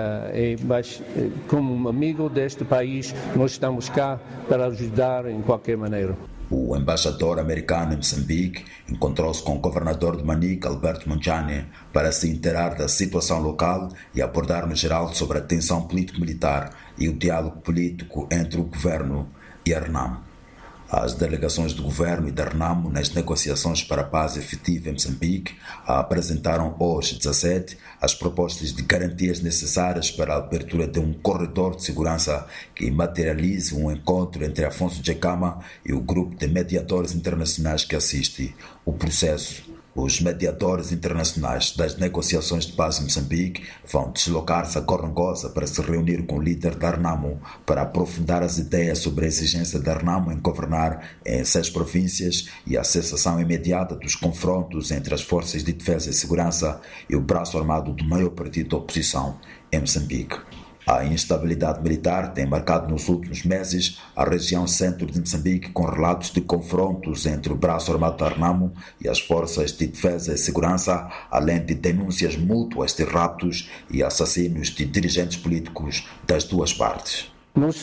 mas como um amigo deste país, nós estamos cá para ajudar em qualquer maneira. O embaixador americano em Moçambique encontrou-se com o governador de Manica, Alberto Munjane, para se inteirar da situação local e abordar no geral sobre a tensão político-militar e o diálogo político entre o governo e a RENAMO. As delegações do governo e da RENAMO nas negociações para a paz efetiva em Moçambique apresentaram hoje, 17, as propostas de garantias necessárias para a abertura de um corredor de segurança que materialize um encontro entre Afonso Djekama e o grupo de mediadores internacionais que assiste o processo. Os mediadores internacionais das negociações de paz em Moçambique vão deslocar-se a Gorongosa para se reunir com o líder da RENAMO para aprofundar as ideias sobre a exigência da RENAMO em governar em 6 províncias e a cessação imediata dos confrontos entre as forças de defesa e segurança e o braço armado do maior partido da oposição em Moçambique. A instabilidade militar tem marcado nos últimos meses a região centro de Moçambique, com relatos de confrontos entre o braço armado da RENAMO e as forças de defesa e segurança, além de denúncias mútuas de raptos e assassínios de dirigentes políticos das duas partes.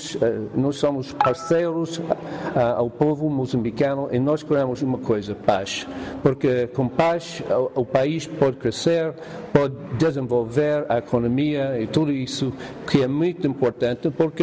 Nós somos parceiros ao povo moçambicano e nós queremos uma coisa, paz. Porque com paz o país pode crescer, pode desenvolver a economia e tudo isso que é muito importante, porque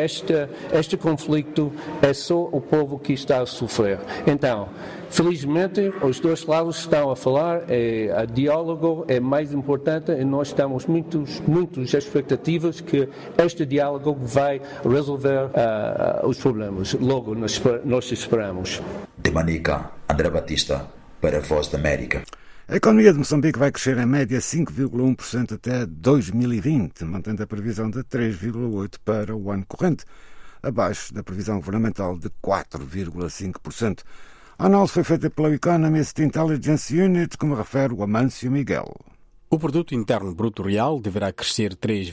este conflito é só o povo que está a sofrer. Então, felizmente, os dois lados estão a falar, o diálogo é mais importante e nós temos muitas expectativas que este diálogo vai resolver os problemas. Logo, nós esperamos. De Manica, André Batista, para a Voz da América. A economia de Moçambique vai crescer em média 5,1% até 2020, mantendo a previsão de 3,8% para o ano corrente, abaixo da previsão governamental de 4,5%. A análise foi feita pela Economist Intelligence Unit, como refere o Amâncio Miguel. O produto interno bruto real deverá crescer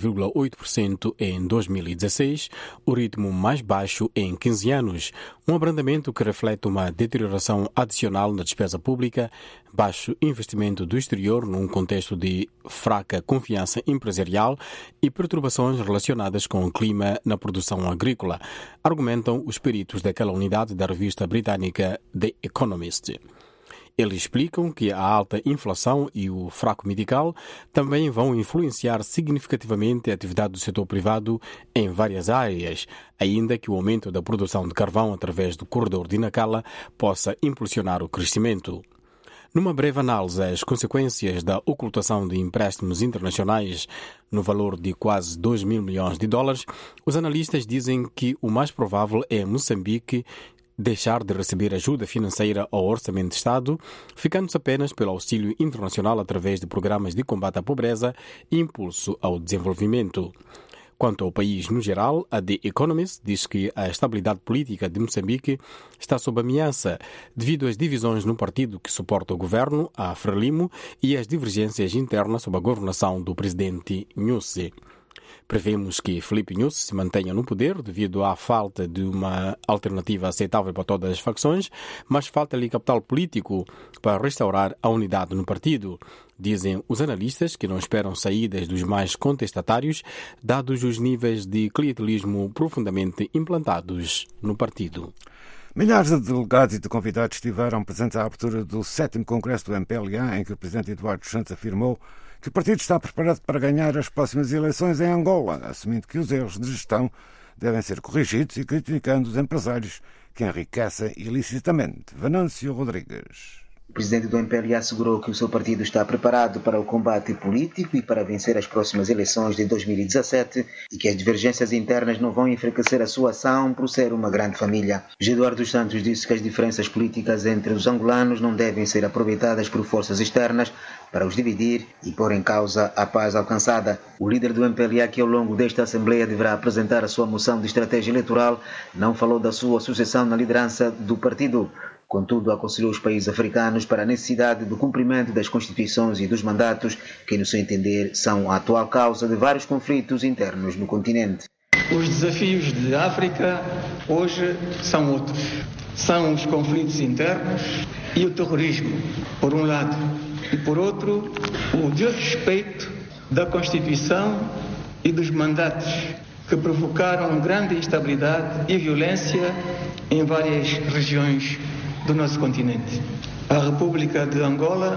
3,8% em 2016, o ritmo mais baixo em 15 anos, um abrandamento que reflete uma deterioração adicional na despesa pública, baixo investimento do exterior num contexto de fraca confiança empresarial e perturbações relacionadas com o clima na produção agrícola, argumentam os peritos daquela unidade da revista britânica The Economist. Eles explicam que a alta inflação e o fraco medical também vão influenciar significativamente a atividade do setor privado em várias áreas, ainda que o aumento da produção de carvão através do corredor de Nacala possa impulsionar o crescimento. Numa breve análise às consequências da ocultação de empréstimos internacionais no valor de quase 2 mil milhões de dólares, os analistas dizem que o mais provável é Moçambique deixar de receber ajuda financeira ao Orçamento de Estado, ficando-se apenas pelo auxílio internacional através de programas de combate à pobreza e impulso ao desenvolvimento. Quanto ao país no geral, a The Economist diz que a estabilidade política de Moçambique está sob ameaça devido às divisões no partido que suporta o governo, a Frelimo, e às divergências internas sob a governação do presidente Nyusi. Prevemos que Filipe Nyusi se mantenha no poder devido à falta de uma alternativa aceitável para todas as facções, mas falta-lhe capital político para restaurar a unidade no partido. Dizem os analistas que não esperam saídas dos mais contestatários, dados os níveis de clientelismo profundamente implantados no partido. Milhares de delegados e de convidados estiveram presentes à abertura do 7º Congresso do MPLA, em que o presidente Eduardo Santos afirmou que o partido está preparado para ganhar as próximas eleições em Angola, assumindo que os erros de gestão devem ser corrigidos e criticando os empresários que enriquecem ilicitamente. Venâncio Rodrigues. O presidente do MPLA assegurou que o seu partido está preparado para o combate político e para vencer as próximas eleições de 2017 e que as divergências internas não vão enfraquecer a sua ação por ser uma grande família. Eduardo dos Santos disse que as diferenças políticas entre os angolanos não devem ser aproveitadas por forças externas para os dividir e pôr em causa a paz alcançada. O líder do MPLA, que ao longo desta Assembleia deverá apresentar a sua moção de estratégia eleitoral, não falou da sua sucessão na liderança do partido. Contudo, aconselhou os países africanos para a necessidade do cumprimento das constituições e dos mandatos, que, no seu entender, são a atual causa de vários conflitos internos no continente. Os desafios de África hoje são outros. São os conflitos internos e o terrorismo, por um lado, e por outro, o desrespeito da Constituição e dos mandatos, que provocaram grande instabilidade e violência em várias regiões do nosso continente. A República de Angola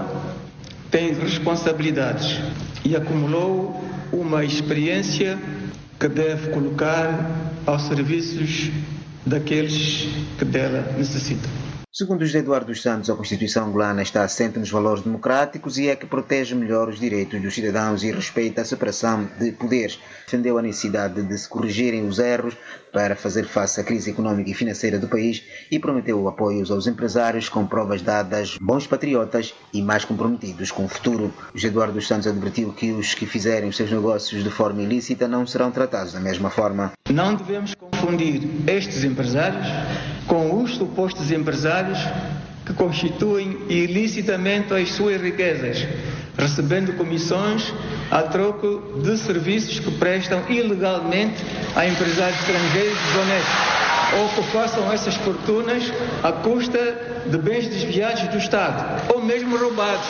tem responsabilidades e acumulou uma experiência que deve colocar aos serviços daqueles que dela necessitam. Segundo José Eduardo dos Santos, a Constituição angolana está assente nos valores democráticos e é que protege melhor os direitos dos cidadãos e respeita a separação de poderes. Defendeu a necessidade de se corrigirem os erros para fazer face à crise econômica e financeira do país e prometeu apoios aos empresários com provas dadas, bons patriotas e mais comprometidos com o futuro. José Eduardo dos Santos advertiu que os que fizerem os seus negócios de forma ilícita não serão tratados da mesma forma. Não devemos confundir estes empresários com os supostos empresários que constituem ilicitamente as suas riquezas, recebendo comissões a troco de serviços que prestam ilegalmente a empresários estrangeiros desonestos, ou que façam essas fortunas à custa de bens desviados do Estado, ou mesmo roubados.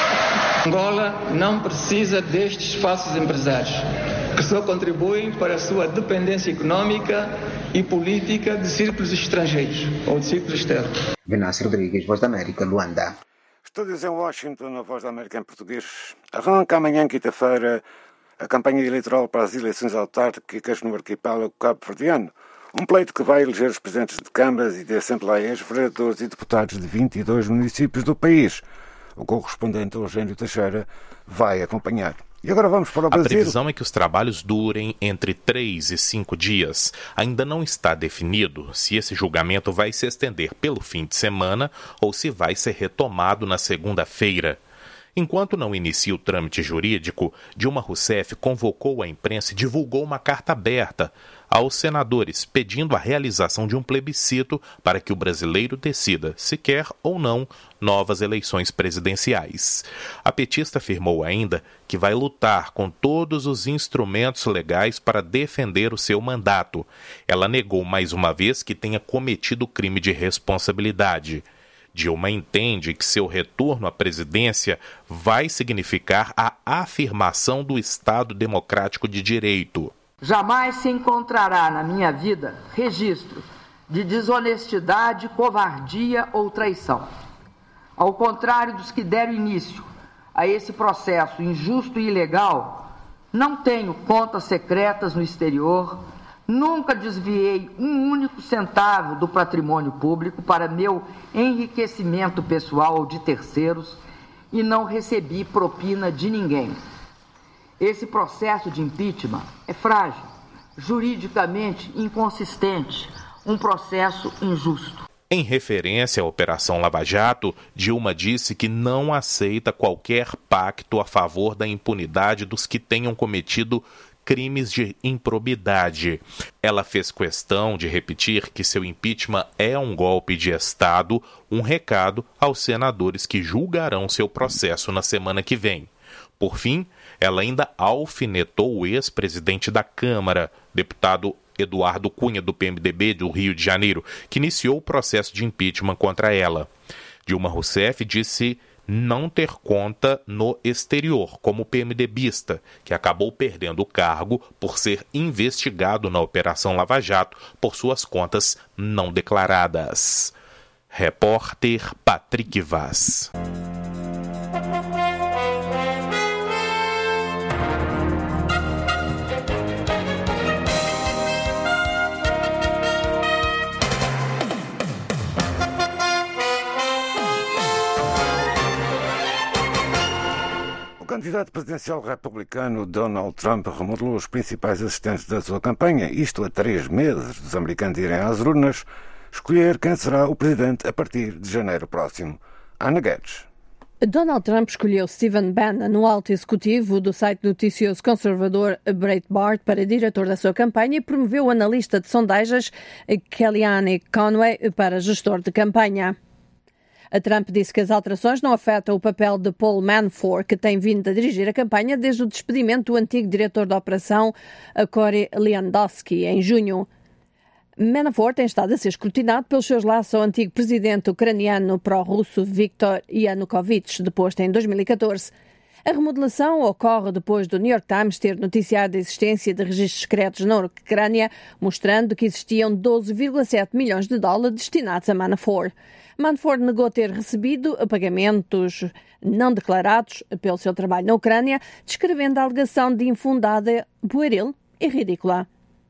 Angola não precisa destes falsos empresários, que só contribuem para a sua dependência econômica e política de círculos estrangeiros ou de círculos externos. Venâncio Rodrigues, Voz da América, Luanda. Estúdios em Washington, a Voz da América em português. Arranca amanhã, quinta-feira, a campanha eleitoral para as eleições autárquicas no arquipélago cabo-verdiano. Um pleito que vai eleger os presidentes de câmaras e de assembleias, vereadores e deputados de 22 municípios do país. O correspondente Eugênio Teixeira vai acompanhar. E agora vamos para o Brasil. A previsão é que os trabalhos durem entre 3 e 5 dias. Ainda não está definido se esse julgamento vai se estender pelo fim de semana ou se vai ser retomado na segunda-feira. Enquanto não inicia o trâmite jurídico, Dilma Rousseff convocou a imprensa e divulgou uma carta aberta aos senadores pedindo a realização de um plebiscito para que o brasileiro decida se quer ou não novas eleições presidenciais. A petista afirmou ainda que vai lutar com todos os instrumentos legais para defender o seu mandato. Ela negou mais uma vez que tenha cometido crime de responsabilidade. Dilma entende que seu retorno à presidência vai significar a afirmação do Estado Democrático de Direito. Jamais se encontrará na minha vida registro de desonestidade, covardia ou traição. Ao contrário dos que deram início a esse processo injusto e ilegal, não tenho contas secretas no exterior, nunca desviei um único centavo do patrimônio público para meu enriquecimento pessoal ou de terceiros e não recebi propina de ninguém. Esse processo de impeachment é frágil, juridicamente inconsistente, um processo injusto. Em referência à Operação Lava Jato, Dilma disse que não aceita qualquer pacto a favor da impunidade dos que tenham cometido crimes de improbidade. Ela fez questão de repetir que seu impeachment é um golpe de Estado, um recado aos senadores que julgarão seu processo na semana que vem. Por fim, ela ainda alfinetou o ex-presidente da Câmara, deputado Eduardo Cunha, do PMDB do Rio de Janeiro, que iniciou o processo de impeachment contra ela. Dilma Rousseff disse não ter conta no exterior, como PMDBista, que acabou perdendo o cargo por ser investigado na Operação Lava Jato por suas contas não declaradas. Repórter Patrick Vaz. O candidato presidencial republicano Donald Trump remodelou os principais assistentes da sua campanha, isto a 3 meses dos americanos irem às urnas escolher quem será o presidente a partir de janeiro próximo. Ana Guedes. Donald Trump escolheu Stephen Bannon, um alto executivo do site noticioso conservador Breitbart, para diretor da sua campanha e promoveu o analista de sondagens Kellyanne Conway para gestor de campanha. A Trump disse que as alterações não afetam o papel de Paul Manafort, que tem vindo a dirigir a campanha desde o despedimento do antigo diretor da operação, Corey Lewandowski, em junho. Manafort tem estado a ser escrutinado pelos seus laços ao antigo presidente ucraniano pró-russo Viktor Yanukovych, deposto em 2014. A remodelação ocorre depois do New York Times ter noticiado a existência de registros secretos na Ucrânia, mostrando que existiam 12,7 milhões de dólares destinados a Manafort. Manafort negou ter recebido pagamentos não declarados pelo seu trabalho na Ucrânia, descrevendo a alegação de infundada, pueril e ridícula.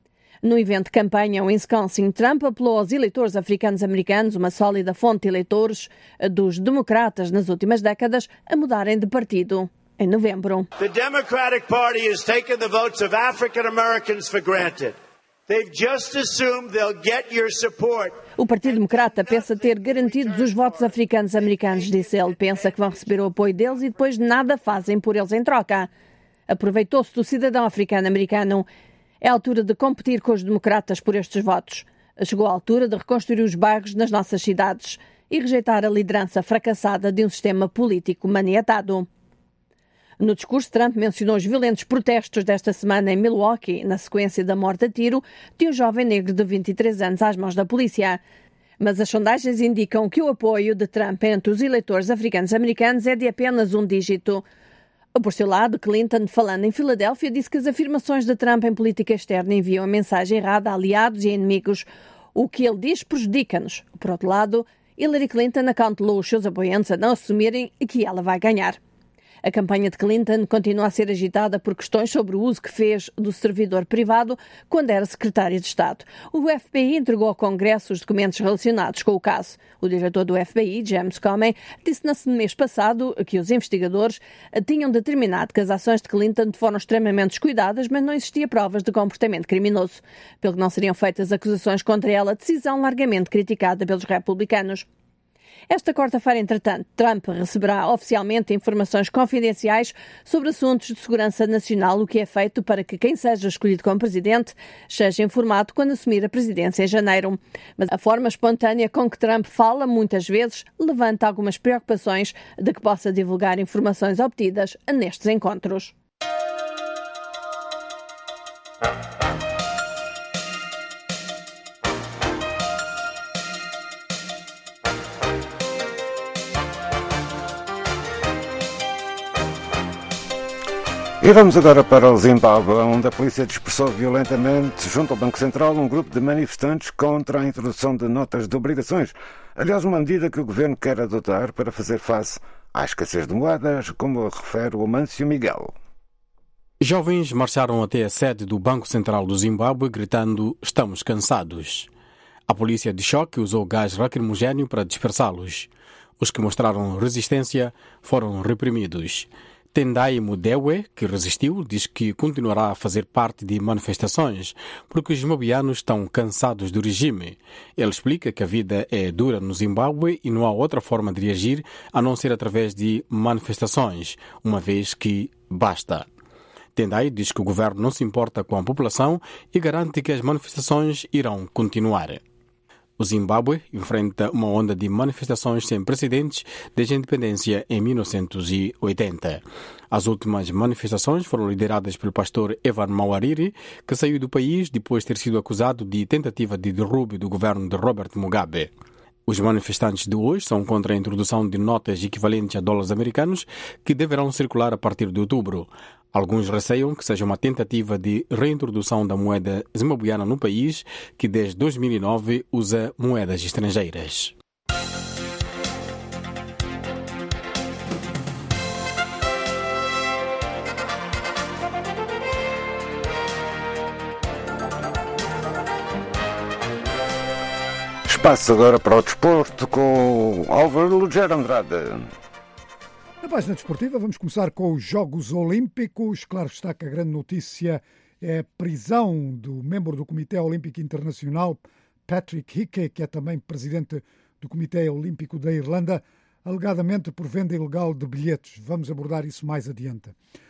No evento de campanha em Wisconsin, Trump apelou aos eleitores africanos-americanos, uma sólida fonte de eleitores dos democratas nas últimas décadas, a mudarem de partido em novembro. The Democratic Party has taken the votes of African Americans for granted. They've just assumed they'll get your support. O Partido Democrata pensa ter garantido os votos africanos-americanos, disse ele. Pensa que vão receber o apoio deles e depois nada fazem por eles em troca. Aproveitou-se do cidadão africano-americano. É a altura de competir com os democratas por estes votos. Chegou a altura de reconstruir os bairros nas nossas cidades e rejeitar a liderança fracassada de um sistema político maniatado. No discurso, Trump mencionou os violentos protestos desta semana em Milwaukee, na sequência da morte a tiro de um jovem negro de 23 anos às mãos da polícia. Mas as sondagens indicam que o apoio de Trump entre os eleitores africanos-americanos é de apenas um dígito. Por seu lado, Clinton, falando em Filadélfia, disse que as afirmações de Trump em política externa enviam a mensagem errada a aliados e a inimigos. O que ele diz prejudica-nos. Por outro lado, Hillary Clinton acantelou os seus apoiantes a não assumirem que ela vai ganhar. A campanha de Clinton continua a ser agitada por questões sobre o uso que fez do servidor privado quando era secretário de Estado. O FBI entregou ao Congresso os documentos relacionados com o caso. O diretor do FBI, James Comey, disse no mês passado que os investigadores tinham determinado que as ações de Clinton foram extremamente descuidadas, mas não existia provas de comportamento criminoso. Pelo que não seriam feitas acusações contra ela, decisão largamente criticada pelos republicanos. Esta quarta-feira, entretanto, Trump receberá oficialmente informações confidenciais sobre assuntos de segurança nacional, o que é feito para que quem seja escolhido como presidente seja informado quando assumir a presidência em janeiro. Mas a forma espontânea com que Trump fala, muitas vezes, levanta algumas preocupações de que possa divulgar informações obtidas nestes encontros. E vamos agora para o Zimbábue, onde a polícia dispersou violentamente, junto ao Banco Central, um grupo de manifestantes contra a introdução de notas de obrigações. Aliás, uma medida que o governo quer adotar para fazer face à escassez de moedas, como refere o Amâncio Miguel. Jovens marcharam até a sede do Banco Central do Zimbábue gritando "Estamos cansados". A polícia de choque usou gás lacrimogéneo para dispersá-los. Os que mostraram resistência foram reprimidos. Tendai Mudewe, que resistiu, diz que continuará a fazer parte de manifestações porque os zimbabueanos estão cansados do regime. Ele explica que a vida é dura no Zimbábue e não há outra forma de reagir a não ser através de manifestações, uma vez que basta. Tendai diz que o governo não se importa com a população e garante que as manifestações irão continuar. O Zimbábue enfrenta uma onda de manifestações sem precedentes desde a independência em 1980. As últimas manifestações foram lideradas pelo pastor Evan Mawarire, que saiu do país depois de ter sido acusado de tentativa de derrube do governo de Robert Mugabe. Os manifestantes de hoje são contra a introdução de notas equivalentes a dólares americanos que deverão circular a partir de outubro. Alguns receiam que seja uma tentativa de reintrodução da moeda zimbabueana no país, que desde 2009 usa moedas estrangeiras. Espaço agora para o desporto com Álvaro Lugero Andrade. Na página desportiva vamos começar com os Jogos Olímpicos. Claro está que a grande notícia é a prisão do membro do Comitê Olímpico Internacional, Patrick Hickey, que é também presidente do Comitê Olímpico da Irlanda, alegadamente por venda ilegal de bilhetes. Vamos abordar isso mais adiante.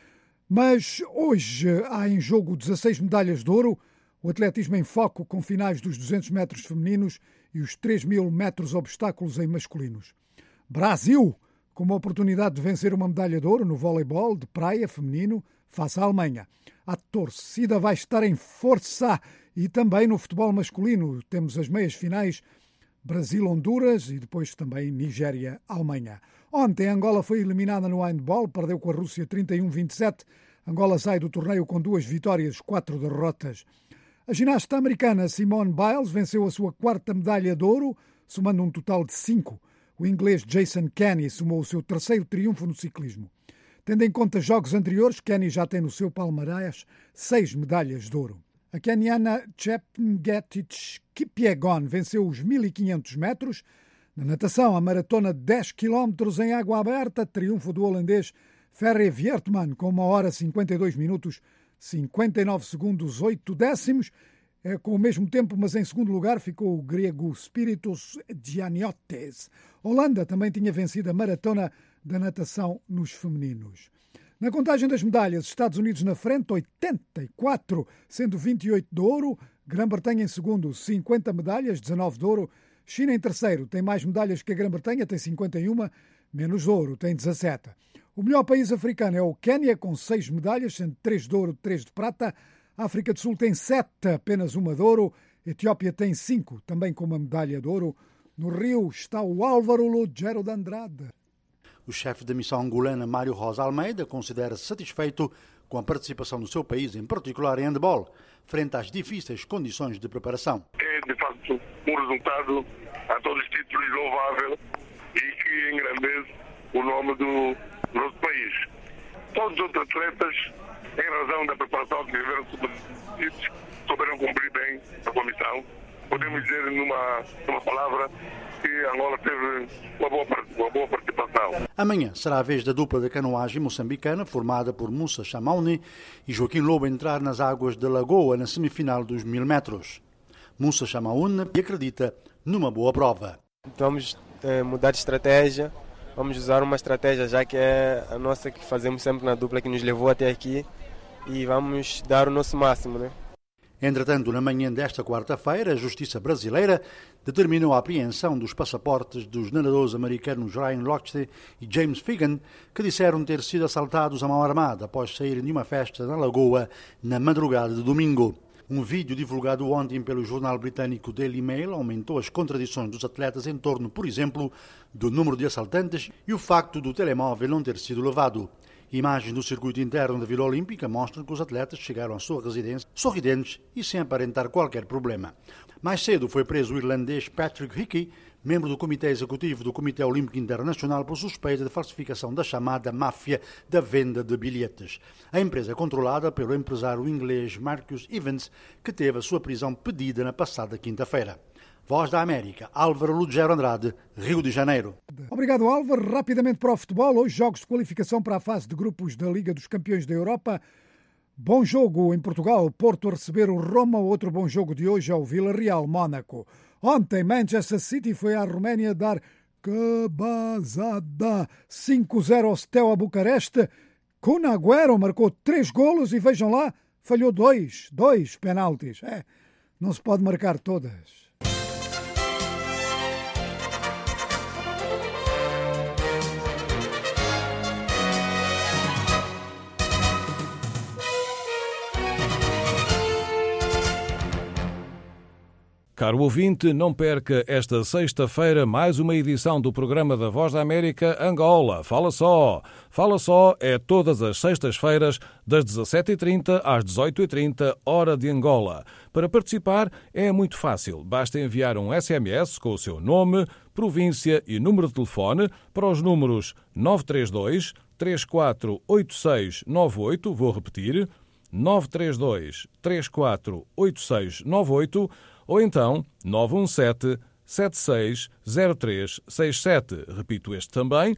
Mas hoje há em jogo 16 medalhas de ouro, o atletismo em foco com finais dos 200 metros femininos e os 3.000 metros obstáculos em masculinos. Brasil, com uma oportunidade de vencer uma medalha de ouro no voleibol de praia feminino face à Alemanha. A torcida vai estar em força e também no futebol masculino. Temos as meias finais Brasil-Honduras e depois também Nigéria-Alemanha. Ontem Angola foi eliminada no handball, perdeu com a Rússia 31-27. Angola sai do torneio com 2 vitórias, 4 derrotas. A ginasta americana Simone Biles venceu a sua 4ª medalha de ouro, somando um total de 5. O inglês Jason Kenny somou o seu 3º triunfo no ciclismo. Tendo em conta jogos anteriores, Kenny já tem no seu palmarés 6 medalhas de ouro. A keniana Chepngetich Kipyegon venceu os 1.500 metros. Na natação, a maratona de 10 km em água aberta, triunfo do holandês Ferry Viertman com 1 hora 52 minutos, 59 segundos, 8 décimos. Com o mesmo tempo, mas em segundo lugar, ficou o grego Spiritos Gianniotis. A Holanda também tinha vencido a maratona da natação nos femininos. Na contagem das medalhas, Estados Unidos na frente, 84, sendo 28 de ouro. Grã-Bretanha em segundo, 50 medalhas, 19 de ouro. China em terceiro, tem mais medalhas que a Grã-Bretanha, tem 51, menos de ouro, tem 17. O melhor país africano é o Quênia, com 6 medalhas, sendo 3 de ouro, 3 de prata. A África do Sul tem 7, apenas 1 de ouro. A Etiópia tem 5, também com uma medalha de ouro. No Rio está o Álvaro Lugero de Andrade. O chefe da missão angolana, Mário Rosa Almeida, considera-se satisfeito com a participação do seu país, em particular em handball, frente às difíceis condições de preparação. É, de facto, um resultado a todos os títulos louvável e que engrandece o nome do nosso país. Todos os outros atletas, em razão da preparação que tiveram submetidos, souberam cumprir bem a comissão. Podemos dizer, numa palavra, que Angola teve uma boa participação. Amanhã será a vez da dupla de canoagem moçambicana, formada por Moussa Chamaouni e Joaquim Lobo, entrar nas águas da Lagoa na semifinal dos 1000 metros. Moussa Chamaouni acredita numa boa prova. Vamos mudar de estratégia. Vamos usar uma estratégia já que é a nossa, que fazemos sempre na dupla, que nos levou até aqui, e vamos dar o nosso máximo, né? Entretanto, na manhã desta quarta-feira, a Justiça Brasileira determinou a apreensão dos passaportes dos nadadores americanos Ryan Lochte e James Fagan, que disseram ter sido assaltados à mão armada após saírem de uma festa na Lagoa na madrugada de domingo. Um vídeo divulgado ontem pelo jornal britânico Daily Mail aumentou as contradições dos atletas em torno, por exemplo, do número de assaltantes e o facto do telemóvel não ter sido levado. Imagens do circuito interno da Vila Olímpica mostram que os atletas chegaram à sua residência sorridentes e sem aparentar qualquer problema. Mais cedo foi preso o irlandês Patrick Hickey, membro do Comitê Executivo do Comitê Olímpico Internacional, por suspeita de falsificação da chamada máfia da venda de bilhetes. A empresa é controlada pelo empresário inglês Marcus Evans, que teve a sua prisão pedida na passada quinta-feira. Voz da América, Álvaro Lugero Andrade, Rio de Janeiro. Obrigado, Álvaro. Rapidamente para o futebol. Hoje, jogos de qualificação para a fase de grupos da Liga dos Campeões da Europa. Bom jogo em Portugal, Porto a receber o Roma. Outro bom jogo de hoje é o Villarreal-Mónaco. Ontem, Manchester City foi à Roménia dar cabazada 5-0 ao Steaua Bucareste. Kun Agüero marcou 3 golos e vejam lá, falhou 2 penaltis. Não se pode marcar todas. Caro ouvinte, não perca esta sexta-feira mais uma edição do programa da Voz da América Angola. Fala só! Fala só é todas as sextas-feiras, das 17h30 às 18h30, hora de Angola. Para participar é muito fácil. Basta enviar um SMS com o seu nome, província e número de telefone para os números 932 348698, vou repetir, 932 348698, ou então 917-760367. Repito este também,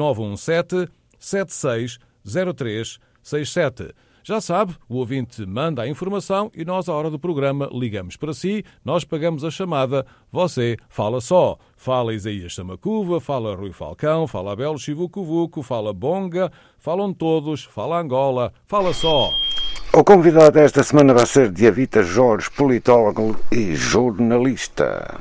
917-760367. Já sabe, o ouvinte manda a informação e nós, à hora do programa, ligamos para si, nós pagamos a chamada, você fala só. Fala Isaías Samacuva, fala Rui Falcão, fala Abel Chivucovuco, fala Bonga, falam todos, fala Angola, fala só. O convidado desta semana vai ser Diavita Jorge, politólogo e jornalista.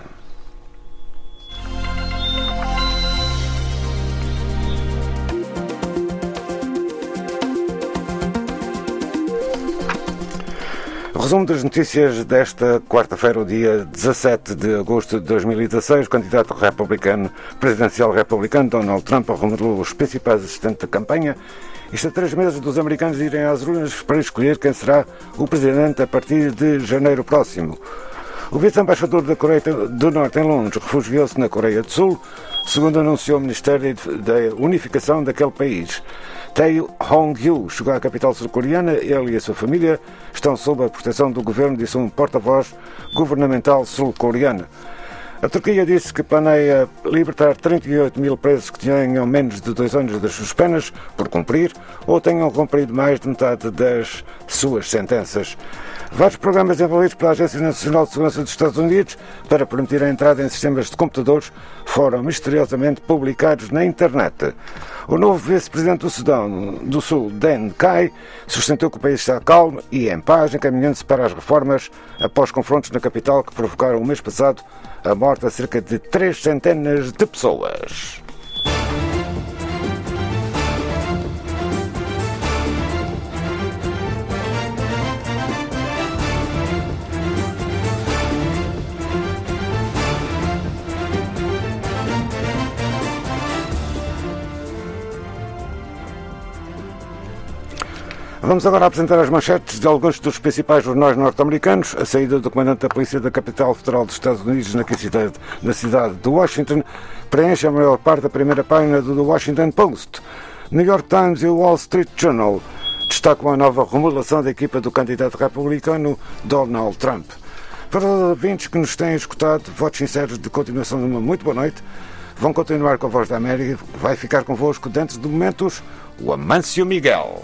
Resumo das notícias desta quarta-feira, o dia 17 de agosto de 2016. O candidato republicano, presidencial republicano Donald Trump remodelou os principais assistentes da campanha. Isto a 3 meses dos americanos irem às urnas para escolher quem será o presidente a partir de janeiro próximo. O vice-embaixador da Coreia do Norte em Londres refugiou-se na Coreia do Sul, segundo anunciou o Ministério da Unificação daquele país. Tae Hong-yu chegou à capital sul-coreana. Ele e a sua família estão sob a proteção do governo, disse um porta-voz governamental sul-coreano. A Turquia disse que planeia libertar 38 mil presos que tenham menos de 2 anos das suas penas por cumprir ou tenham cumprido mais de metade das suas sentenças. Vários programas envolvidos pela Agência Nacional de Segurança dos Estados Unidos para permitir a entrada em sistemas de computadores foram misteriosamente publicados na internet. O novo vice-presidente do Sudão do Sul, Dan Kai, sustentou que o país está calmo e em paz, encaminhando-se para as reformas após confrontos na capital que provocaram o mês passado a morte a cerca de 300 de pessoas. Vamos agora apresentar as manchetes de alguns dos principais jornais norte-americanos. A saída do comandante da polícia da capital federal dos Estados Unidos na cidade de Washington preenche a maior parte da primeira página do Washington Post. New York Times e o Wall Street Journal destacam a nova remodelação da equipa do candidato republicano Donald Trump. Para os ouvintes que nos têm escutado, votos sinceros de continuação de uma muito boa noite. Vão continuar com a Voz da América. Vai ficar convosco dentro de momentos o Amâncio Miguel.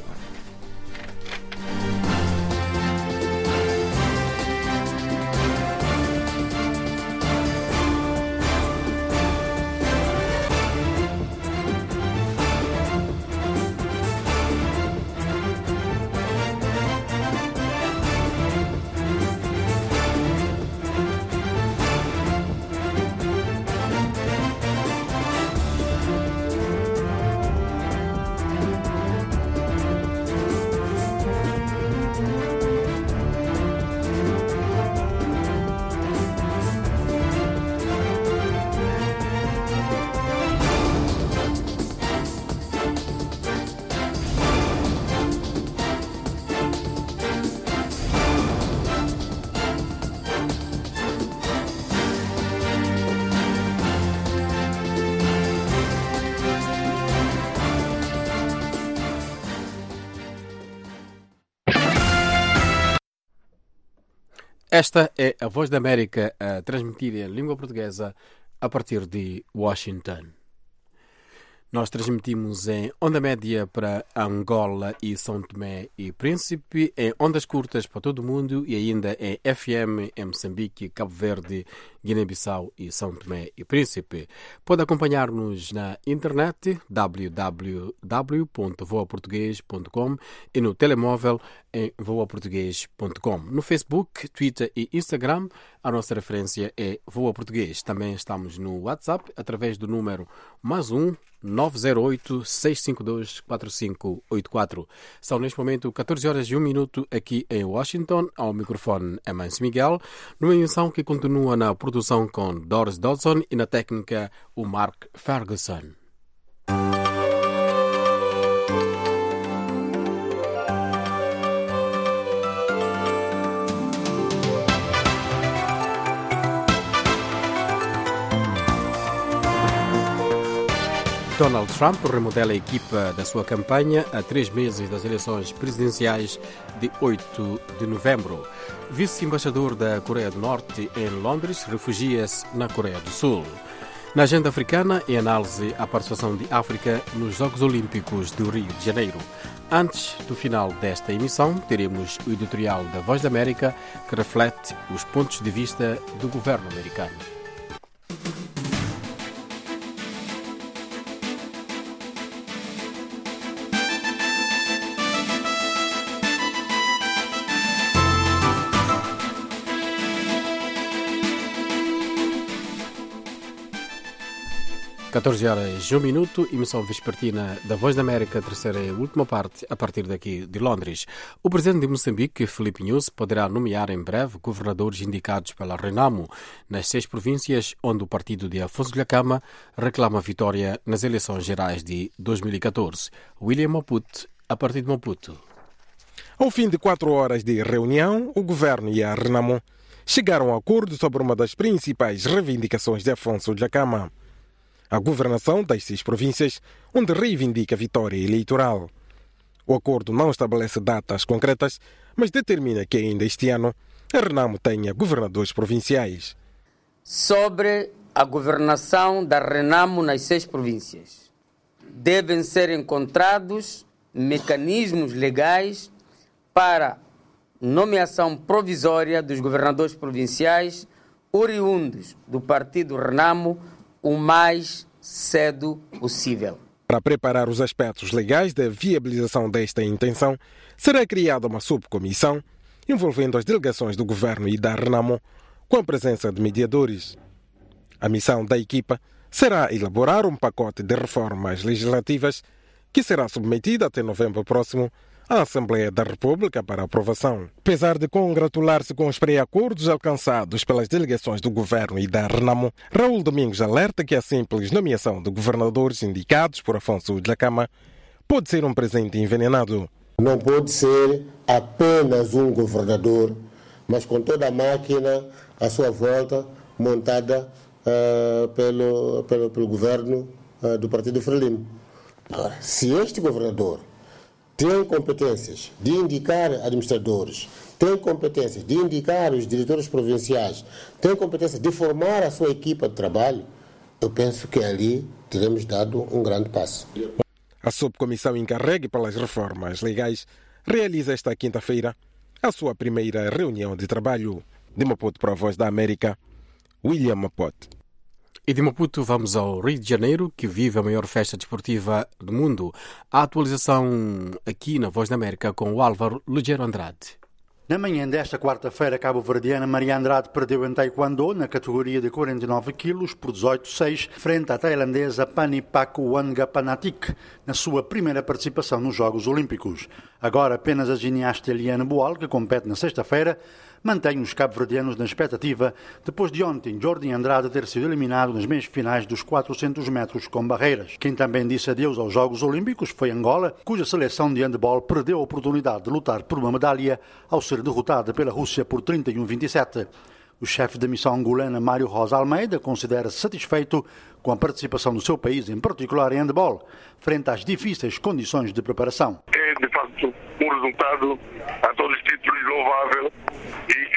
Esta é a Voz da América a transmitir em língua portuguesa a partir de Washington. Nós transmitimos em onda média para Angola e São Tomé e Príncipe, em ondas curtas para todo o mundo e ainda em FM em Moçambique, Cabo Verde, Guiné-Bissau e São Tomé e Príncipe. Pode acompanhar-nos na internet www.voaportugues.com e no telemóvel em voaportugues.com. No Facebook, Twitter e Instagram, a nossa referência é Voa Português. Também estamos no WhatsApp através do número +1 908-652-4584. São neste momento 14 horas e 1 minuto aqui em Washington. Ao microfone é Mâncio Miguel, numa emissão que continua na produção com Doris Dodson e na técnica o Mark Ferguson. Donald Trump remodela a equipa da sua campanha a 3 meses das eleições presidenciais de 8 de novembro. Vice-embaixador da Coreia do Norte em Londres refugia-se na Coreia do Sul. Na agenda africana, em análise à participação de África nos Jogos Olímpicos do Rio de Janeiro. Antes do final desta emissão, teremos o editorial da Voz da América que reflete os pontos de vista do governo americano. (14h01), emissão vespertina da Voz da América, terceira e última parte, a partir daqui de Londres. O presidente de Moçambique, Filipe Nyusi, poderá nomear em breve governadores indicados pela Renamo nas 6 províncias onde o partido de Afonso Dhlakama reclama vitória nas eleições gerais de 2014. William Maputo, a partir de Maputo. Ao fim de 4 horas de reunião, o governo e a Renamo chegaram a acordo sobre uma das principais reivindicações de Afonso Dhlakama: a governação das 6 províncias, onde reivindica a vitória eleitoral. O acordo não estabelece datas concretas, mas determina que ainda este ano a Renamo tenha governadores provinciais. Sobre a governação da Renamo nas 6 províncias, devem ser encontrados mecanismos legais para nomeação provisória dos governadores provinciais oriundos do partido Renamo o mais cedo possível. Para preparar os aspectos legais da viabilização desta intenção, será criada uma subcomissão envolvendo as delegações do governo e da Renamo, com a presença de mediadores. A missão da equipa será elaborar um pacote de reformas legislativas que será submetido até novembro próximo à Assembleia da República para aprovação. Apesar de congratular-se com os pré-acordos alcançados pelas delegações do governo e da Renamo, Raul Domingos alerta que a simples nomeação de governadores indicados por Afonso Dhlakama pode ser um presente envenenado. Não pode ser apenas um governador, mas com toda a máquina à sua volta, montada pelo governo do Partido Frelimo. Agora, se este governador tem competências de indicar administradores, tem competências de indicar os diretores provinciais, tem competência de formar a sua equipa de trabalho, eu penso que ali teremos dado um grande passo. A subcomissão encarregue pelas reformas legais realiza esta quinta-feira a sua primeira reunião de trabalho. De Maputo para a Voz da América, William Maputo. E de Maputo vamos ao Rio de Janeiro, que vive a maior festa desportiva do mundo. A atualização aqui na Voz da América com o Álvaro Lugero Andrade. Na manhã desta quarta-feira, a cabo-verdiana Maria Andrade perdeu em taekwondo na categoria de 49 quilos por 18-6 frente à tailandesa Panipak Wangapanatik na sua primeira participação nos Jogos Olímpicos. Agora apenas a ginasta Eliane Boal, que compete na sexta-feira, mantém os cabo-verdianos na expectativa depois de ontem Jordi Andrade ter sido eliminado nas meias finais dos 400 metros com barreiras. Quem também disse adeus aos Jogos Olímpicos foi Angola, cuja seleção de handebol perdeu a oportunidade de lutar por uma medalha ao ser derrotada pela Rússia por 31-27. O chefe da missão angolana, Mário Rosa Almeida, considera-se satisfeito com a participação do seu país, em particular em handebol, frente às difíceis condições de preparação. É, de facto, um resultado a todos os títulos louvável e que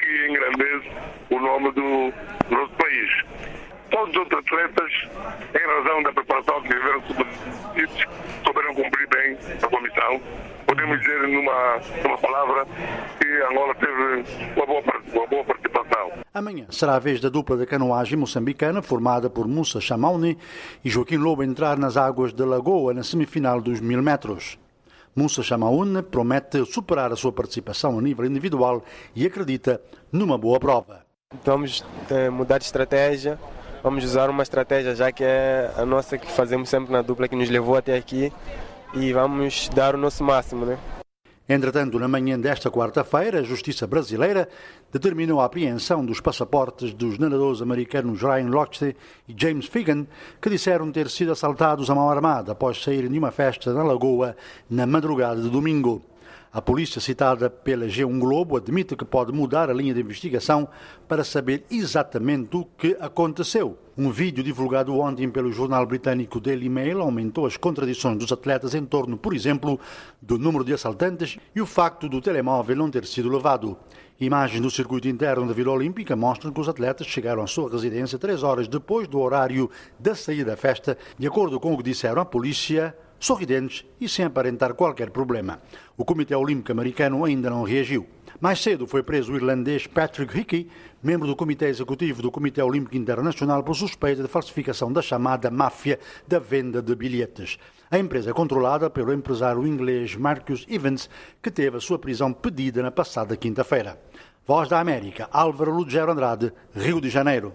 que engrandece o nome do nosso país. Todos os outros atletas, em razão da preparação que tiveram submetidos, souberam cumprir bem a comissão. Podemos dizer numa palavra que Angola teve uma boa participação. Amanhã será a vez da dupla de canoagem moçambicana, formada por Moussa Chamaouni e Joaquim Lobo, entrar nas águas da Lagoa na semifinal dos 1000 metros. Moussa Chamaouni promete superar a sua participação a nível individual e acredita numa boa prova. Vamos mudar de estratégia, vamos usar uma estratégia já que é a nossa que fazemos sempre na dupla, que nos levou até aqui, e vamos dar o nosso máximo, né? Entretanto, na manhã desta quarta-feira, a Justiça Brasileira determinou a apreensão dos passaportes dos nadadores americanos Ryan Lochte e James Fegan, que disseram ter sido assaltados à mão armada após saírem de uma festa na Lagoa na madrugada de domingo. A polícia, citada pela G1 Globo, admite que pode mudar a linha de investigação para saber exatamente o que aconteceu. Um vídeo divulgado ontem pelo jornal britânico Daily Mail aumentou as contradições dos atletas em torno, por exemplo, do número de assaltantes e o facto do telemóvel não ter sido levado. Imagens do circuito interno da Vila Olímpica mostram que os atletas chegaram à sua residência 3 horas depois do horário da saída da festa, de acordo com o que disseram à polícia, sorridentes e sem aparentar qualquer problema. O Comitê Olímpico Americano ainda não reagiu. Mais cedo foi preso o irlandês Patrick Hickey, membro do Comitê Executivo do Comitê Olímpico Internacional, por suspeita de falsificação da chamada máfia da venda de bilhetes. A empresa é controlada pelo empresário inglês Marcus Evans, que teve a sua prisão pedida na passada quinta-feira. Voz da América, Álvaro Lugero Andrade, Rio de Janeiro.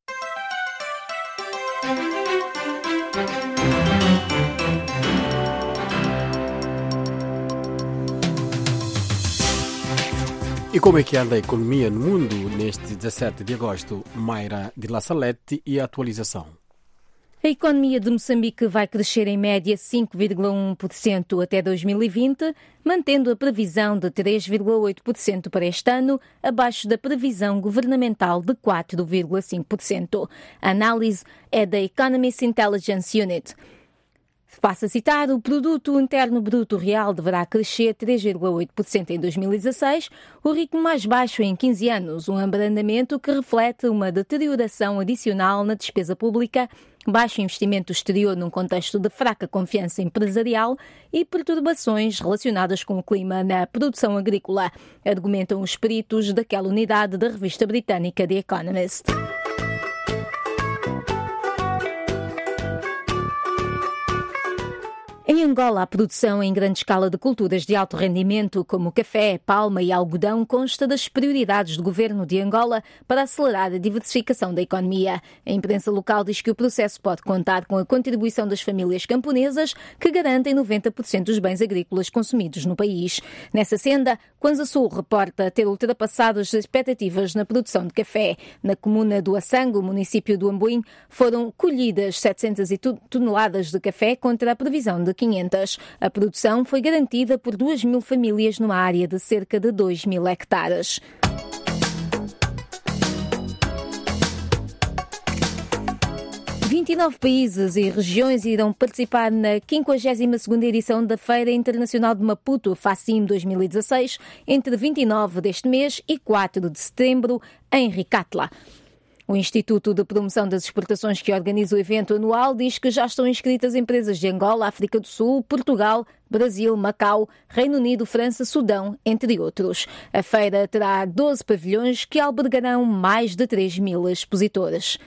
E como é que anda a economia no mundo neste 17 de agosto? Mayra de La Salete e a atualização. A economia de Moçambique vai crescer em média 5,1% até 2020, mantendo a previsão de 3,8% para este ano, abaixo da previsão governamental de 4,5%. A análise é da Economist Intelligence Unit. Passa a citar, o produto interno bruto real deverá crescer 3,8% em 2016, o ritmo mais baixo em 15 anos, um abrandamento que reflete uma deterioração adicional na despesa pública, baixo investimento exterior num contexto de fraca confiança empresarial e perturbações relacionadas com o clima na produção agrícola, argumentam os peritos daquela unidade da revista britânica The Economist. Em Angola, a produção em grande escala de culturas de alto rendimento, como café, palma e algodão, consta das prioridades do governo de Angola para acelerar a diversificação da economia. A imprensa local diz que o processo pode contar com a contribuição das famílias camponesas, que garantem 90% dos bens agrícolas consumidos no país. Nessa senda, Kwanza Sul reporta ter ultrapassado as expectativas na produção de café. Na comuna do Assango, município do Amboim, foram colhidas 700 toneladas de café contra a previsão de 500. A produção foi garantida por 2.000 famílias numa área de cerca de 2.000 hectares. – 29 países e regiões irão participar na 52ª edição da Feira Internacional de Maputo, FACIM 2016, entre 29 deste mês e 4 de setembro, em Ricatla. O Instituto de Promoção das Exportações, que organiza o evento anual, diz que já estão inscritas empresas de Angola, África do Sul, Portugal, Brasil, Macau, Reino Unido, França, Sudão, entre outros. A feira terá 12 pavilhões que albergarão mais de 3.000 expositores.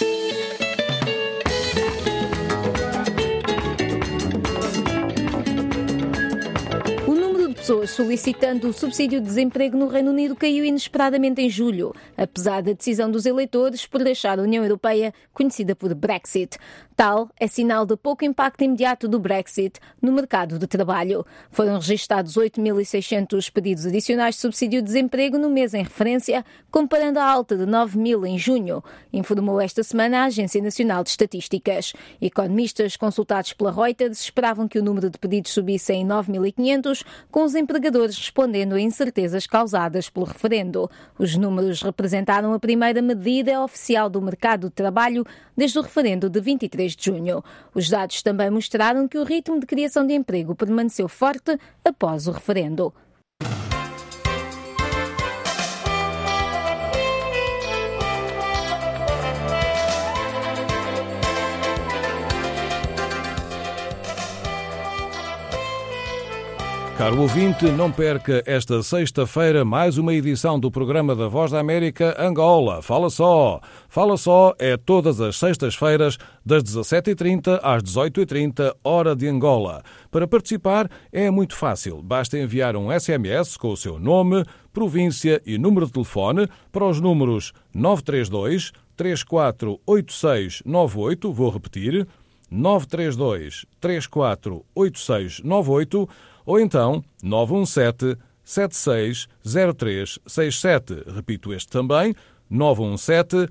Pessoas solicitando o subsídio de desemprego no Reino Unido caiu inesperadamente em julho, apesar da decisão dos eleitores por deixar a União Europeia, conhecida por Brexit. Tal é sinal de pouco impacto imediato do Brexit no mercado de trabalho. Foram registados 8.600 pedidos adicionais de subsídio de desemprego no mês em referência, comparando a alta de 9.000 em junho, informou esta semana a Agência Nacional de Estatísticas. Economistas consultados pela Reuters esperavam que o número de pedidos subisse em 9.500, com os empregadores respondendo a incertezas causadas pelo referendo. Os números representaram a primeira medida oficial do mercado de trabalho desde o referendo de 23 de junho. Os dados também mostraram que o ritmo de criação de emprego permaneceu forte após o referendo. Caro ouvinte, não perca esta sexta-feira mais uma edição do programa da Voz da América Angola. Fala só! Fala só é todas as sextas-feiras das 17h30 às 18h30, hora de Angola. Para participar é muito fácil. Basta enviar um SMS com o seu nome, província e número de telefone para os números 932 348698, vou repetir, 932 348698, ou então 917 760367. Repito este também, 917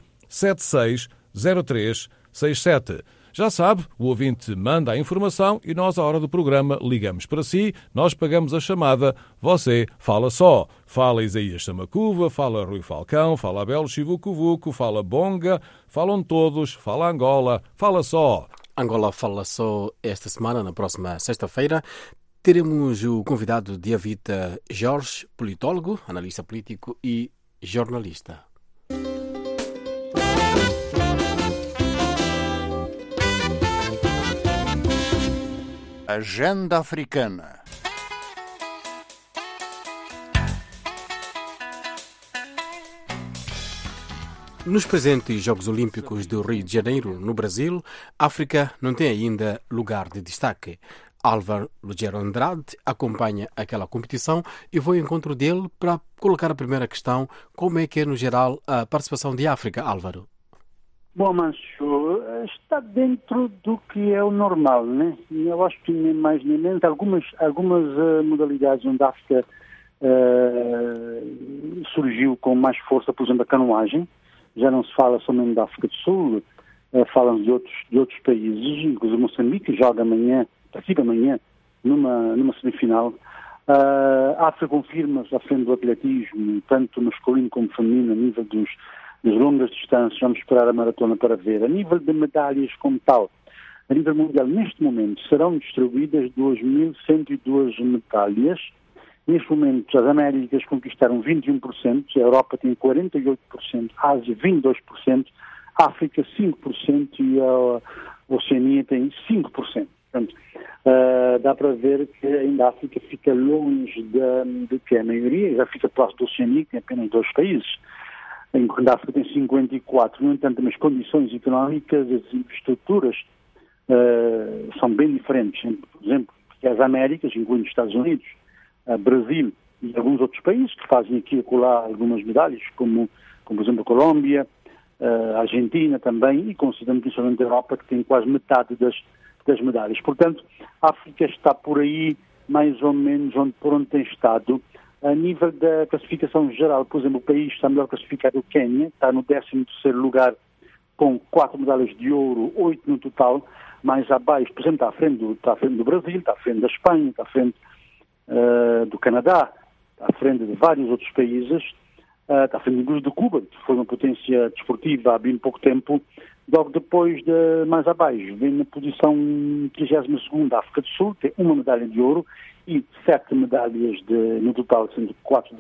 760367. Já sabe, o ouvinte manda a informação e nós, à hora do programa, ligamos para si, nós pagamos a chamada, você fala só. Fala Isaías Samacuva, fala Rui Falcão, fala Abel Chivucuvuco, fala Bonga, falam todos, fala Angola, fala só. Angola fala só esta semana, na próxima sexta-feira. Teremos o convidado Diavita Jorge, politólogo, analista político e jornalista. Agenda Africana. Nos presentes Jogos Olímpicos do Rio de Janeiro, no Brasil, a África não tem ainda lugar de destaque. Álvaro Lugero Andrade acompanha aquela competição e vou ao encontro dele para colocar a primeira questão: como é que é, no geral, a participação de África, Álvaro? Bom, Mancho, está dentro do que é o normal, né? Eu acho que nem mais nem menos. Algumas modalidades onde a África surgiu com mais força, por exemplo, a canoagem. Já não se fala somente da África do Sul, falam de outros países, inclusive Moçambique joga amanhã, participa amanhã, numa semifinal. A África confirma-se à frente do atletismo, tanto masculino como feminino, a nível das longas distâncias. Vamos esperar a maratona para ver. A nível de medalhas como tal, a nível mundial, neste momento, serão distribuídas 2.102 medalhas. Neste momento, as Américas conquistaram 21%, a Europa tem 48%, a Ásia 22%, a África 5% e a Oceania tem 5%. Portanto, dá para ver que ainda a África fica longe de que a maioria, já fica próximo da Oceania, que tem apenas 2 países, enquanto a África tem 54. No entanto, as condições económicas, as infraestruturas são bem diferentes. Por exemplo, as Américas, incluindo os Estados Unidos, Brasil e alguns outros países que fazem aqui e acolá algumas medalhas, como por exemplo a Colômbia, a Argentina também, e considerando principalmente a Europa, que tem quase metade das medalhas. Portanto, a África está por aí, mais ou menos, por onde tem estado. A nível da classificação geral, por exemplo, o país está melhor classificado, o Quênia, está no 13º lugar com 4 medalhas de ouro, 8 no total. Mais abaixo, por exemplo, está à frente do Brasil, está à frente da Espanha, está à frente do Canadá, está à frente de vários outros países, está à frente inclusive de Cuba, que foi uma potência desportiva há bem pouco tempo. Logo depois, mais abaixo, vem na posição 32ª a África do Sul, tem 1 medalha de ouro e 7 medalhas no total, sendo 4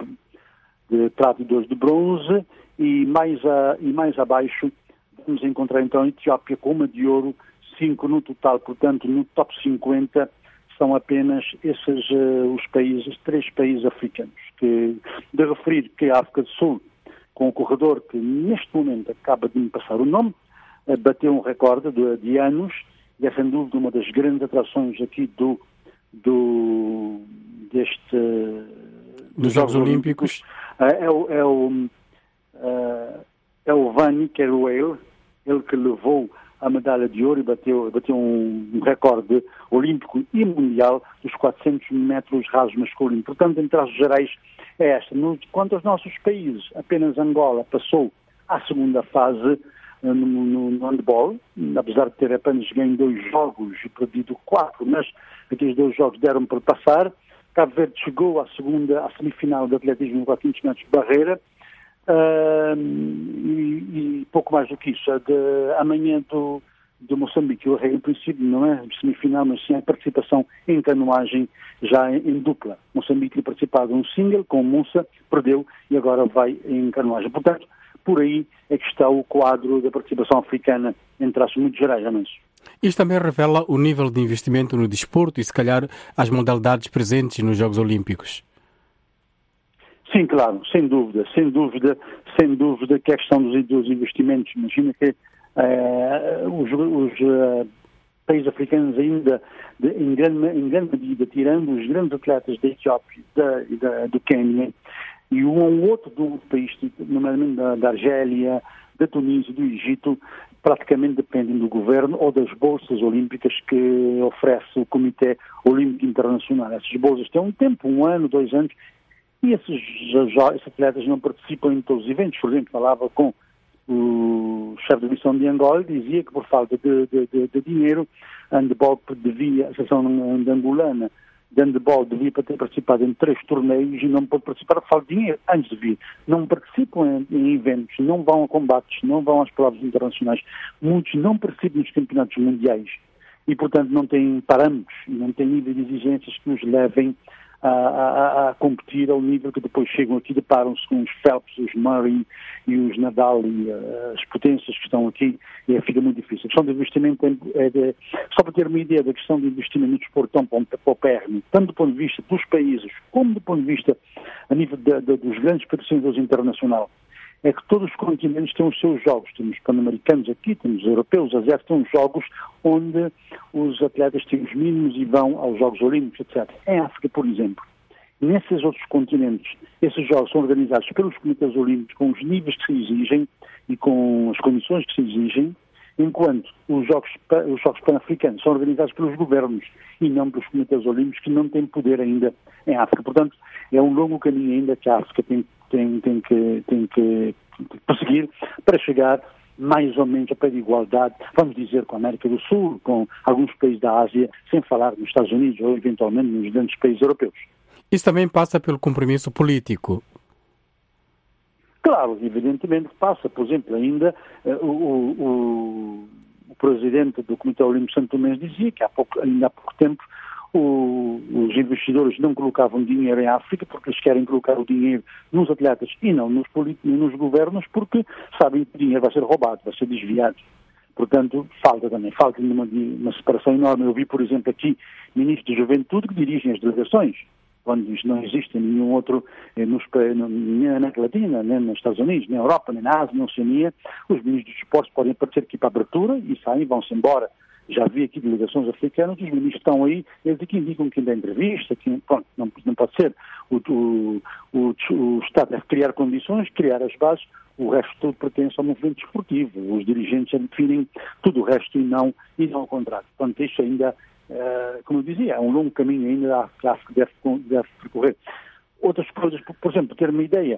de prata e 2 de bronze, e mais abaixo vamos encontrar então a Etiópia com 1 de ouro, 5 no total. Portanto, no top 50 são apenas esses os países, 3 países africanos. De referir que a África do Sul, com o corredor que neste momento acaba de me passar o nome, bateu um recorde de anos, e é sem dúvida uma das grandes atrações aqui dos Jogos Olímpicos. É o Vani Kerouel, ele que levou a medalha de ouro e bateu um recorde olímpico e mundial dos 400 metros rasos masculinos. Portanto, em traços gerais, é esta. Quanto aos nossos países, apenas Angola passou à segunda fase no handball, apesar de ter apenas ganho 2 jogos e perdido 4, mas aqueles 2 jogos deram para passar. Cabo Verde chegou à semifinal de atletismo em 400 metros de barreira, e pouco mais do que isso. Amanhã do Moçambique, eu em princípio não é semifinal, mas sim a participação em canoagem já em dupla. Moçambique tinha participado em single com o Moussa, perdeu e agora vai em canoagem. Portanto, por aí é que está o quadro da participação africana em traços muito gerais, Amanso. Isto também revela o nível de investimento no desporto e, se calhar, as modalidades presentes nos Jogos Olímpicos. Sim, claro, sem dúvida que a questão dos investimentos, imagina que os países africanos ainda, em grande medida, tirando os grandes atletas da Etiópia e do Quênia, e um ou outro do país, nomeadamente da Argélia, da Tunísia, do Egito, praticamente dependem do governo ou das bolsas olímpicas que oferece o Comitê Olímpico Internacional. Essas bolsas têm um tempo, 1 ano, 2 anos, e esses atletas não participam em todos os eventos. Por exemplo, falava com o chefe de missão de Angola, dizia que por falta de dinheiro, a Associação Angolana de Handebol devia ter participado em 3 torneios e não pôde participar por falta de dinheiro antes de vir. Não participam em eventos, não vão a combates, não vão às provas internacionais. Muitos não participam nos campeonatos mundiais e, portanto, não têm parâmetros, não têm nível de exigências que os levem a competir ao nível que depois chegam aqui, deparam-se com os Phelps, os Murray e os Nadal e as potências que estão aqui, e fica muito difícil. A questão de investimento só para ter uma ideia da questão de investimento no desporto tão paupérrimo, tanto do ponto de vista dos países, como do ponto de vista a nível dos grandes patrocinadores internacionais, é que todos os continentes têm os seus jogos. Temos pan-americanos aqui, temos europeus, asiáticos, têm jogos onde os atletas têm os mínimos e vão aos Jogos Olímpicos, etc. Em África, por exemplo, nesses outros continentes, esses jogos são organizados pelos comitês olímpicos com os níveis que se exigem e com as condições que se exigem, enquanto os jogos pan-africanos são organizados pelos governos e não pelos comitês olímpicos, que não têm poder ainda em África. Portanto, é um longo caminho ainda que a África tem que prosseguir para chegar mais ou menos a pé de igualdade, vamos dizer, com a América do Sul, com alguns países da Ásia, sem falar nos Estados Unidos ou eventualmente nos grandes países europeus. Isso também passa pelo compromisso político. Claro, evidentemente passa. Por exemplo, ainda o presidente do Comitê Olímpico Santo Tomé dizia que ainda há pouco tempo os investidores não colocavam dinheiro em África porque eles querem colocar o dinheiro nos atletas e não nos nos governos, porque sabem que o dinheiro vai ser roubado, vai ser desviado. Portanto, falta uma separação enorme. Eu vi, por exemplo, aqui ministros de juventude que dirigem as delegações, quando isto não existe em nenhum outro, nem na América Latina, nem nos Estados Unidos, nem na Europa, nem na Ásia, nem na Oceania. Os ministros de esportes podem aparecer aqui para a abertura e saem, vão-se embora. Já vi aqui delegações africanas, os ministros estão aí, eles aqui indicam quem dá entrevista, pronto, não pode ser. O Estado deve criar condições, criar as bases, o resto tudo pertence ao movimento desportivo. Os dirigentes definem tudo o resto e não ao contrário. Portanto, isto ainda, como eu dizia, é um longo caminho ainda que a África deve percorrer. Outras coisas, por exemplo, ter uma ideia,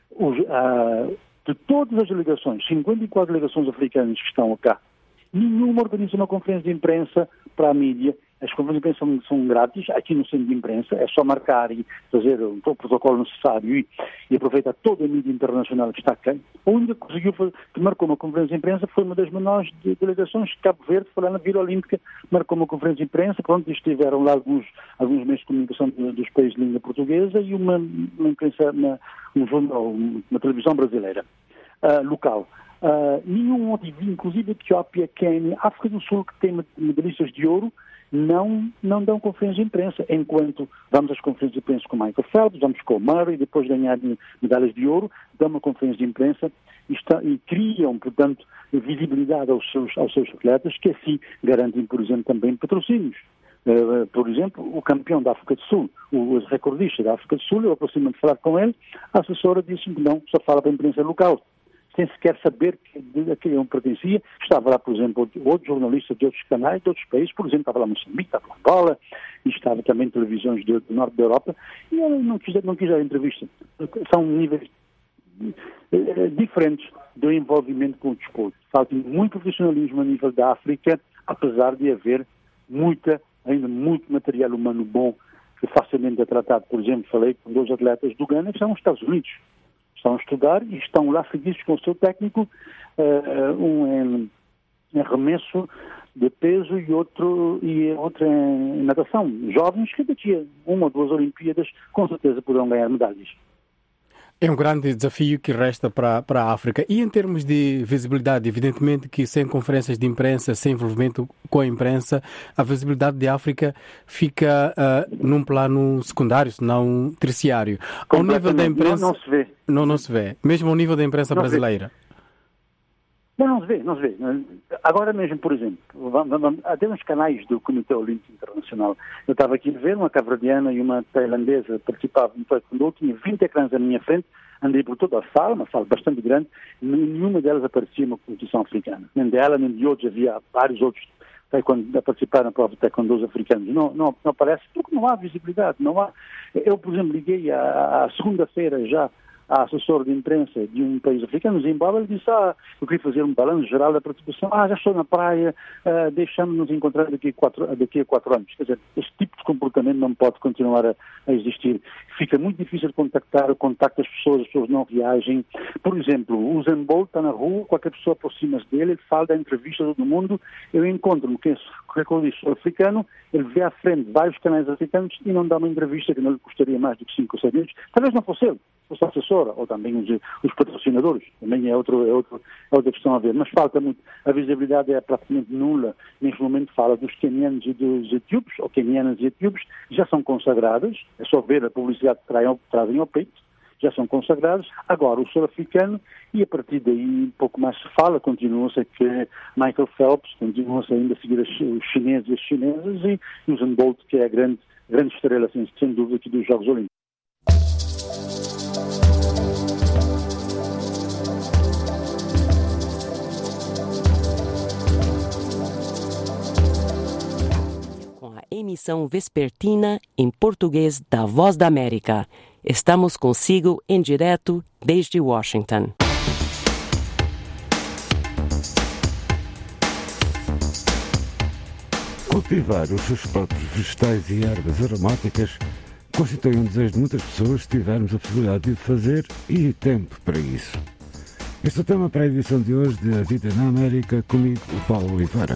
de todas as delegações, 54 delegações africanas que estão cá, nenhuma organiza uma conferência de imprensa para a mídia. As conferências de imprensa são grátis, aqui no centro de imprensa, é só marcar e fazer o protocolo necessário e aproveitar toda a mídia internacional que está cá. A única que marcou uma conferência de imprensa foi uma das menores delegações de Cabo Verde, foi lá na Vila Olímpica, marcou uma conferência de imprensa, pronto, estiveram lá alguns meios de comunicação dos países de língua portuguesa e uma imprensa, um jornal, uma televisão brasileira, local. Nenhum outro, inclusive a Etiópia, Quênia, África do Sul, que tem medalhistas de ouro, não dão conferências de imprensa, enquanto vamos às conferências de imprensa com Michael Phelps, vamos com o Murray, depois de ganhar medalhas de ouro, dão uma conferência de imprensa e criam, portanto, visibilidade aos seus atletas, que assim garantem, por exemplo, também patrocínios. Por exemplo, o campeão da África do Sul, o recordista da África do Sul, eu aproximo-me de falar com ele, a assessora disse-me que não, só fala para a imprensa local, sem sequer saber a quem eu pertencia. Estava lá, por exemplo, outros jornalistas de outros canais, de outros países, por exemplo, estava lá Moçambique, estava lá Angola, e estava também em televisões do norte da Europa, e eu não quis dar entrevista. São níveis diferentes do envolvimento com o desporto. Falta muito profissionalismo a nível da África, apesar de haver ainda muito material humano bom, que facilmente é tratado. Por exemplo, falei com 2 atletas do Ghana que são nos Estados Unidos. Estão a estudar e estão lá seguidos com o seu técnico, um em arremesso de peso e outro em natação. Jovens que daqui a 1 ou 2 Olimpíadas com certeza poderão ganhar medalhas. É um grande desafio que resta para a África. E em termos de visibilidade, evidentemente que sem conferências de imprensa, sem envolvimento com a imprensa, a visibilidade de África fica num plano secundário, se não terciário. Ao nível da imprensa... Não se vê. Não se vê. Mesmo ao nível da imprensa brasileira. Não se vê. Agora mesmo, por exemplo, até nos canais do Comitê Olímpico Internacional, eu estava aqui a ver uma cabo-verdiana e uma tailandesa participavam no taekwondo, eu tinha 20 ecrãs à minha frente, andei por toda a sala, uma sala bastante grande, nenhuma delas aparecia uma competição africana. Nem dela, nem de outros, havia vários outros a participar na prova de taekwondos africanos. Não aparece, porque não há visibilidade, não há. Eu, por exemplo, liguei à segunda-feira já a assessor de imprensa de um país africano, Zimbábue, ele disse, eu queria fazer um balanço geral da participação, já estou na praia, deixamos-nos encontrar daqui a 4 anos. Quer dizer, este tipo de comportamento não pode continuar a existir. Fica muito difícil de contactar, as pessoas não reagem. Por exemplo, o Usain Bolt está na rua, qualquer pessoa aproxima-se dele, ele fala da entrevista de todo mundo, eu encontro-me com esse recordista africano, ele vê à frente vários canais africanos e não dá uma entrevista que não lhe custaria mais do que 5 ou 6 minutos. Talvez não fosse ele, fosse a assessora, ou também os patrocinadores, também é outra questão a ver. Mas falta muito, a visibilidade é praticamente nula. Neste momento fala dos quenianos e dos etíopes, ou quenianas e etíopes, já são consagrados, é só ver a publicidade que trazem ao peito, já são consagrados. Agora o sul-africano, e a partir daí um pouco mais se fala, continua-se que Michael Phelps, continua-se ainda a seguir os chineses e as chinesas, e o Usain Bolt, que é a grande estrela, sem dúvida, aqui dos Jogos Olímpicos. Emissão vespertina em português da Voz da América. Estamos consigo em direto desde Washington. Cultivar os seus próprios vegetais e ervas aromáticas constitui um desejo de muitas pessoas se tivermos a possibilidade de o fazer e tempo para isso. Este é o tema para a edição de hoje de A Vida na América, comigo, o Paulo Oliveira.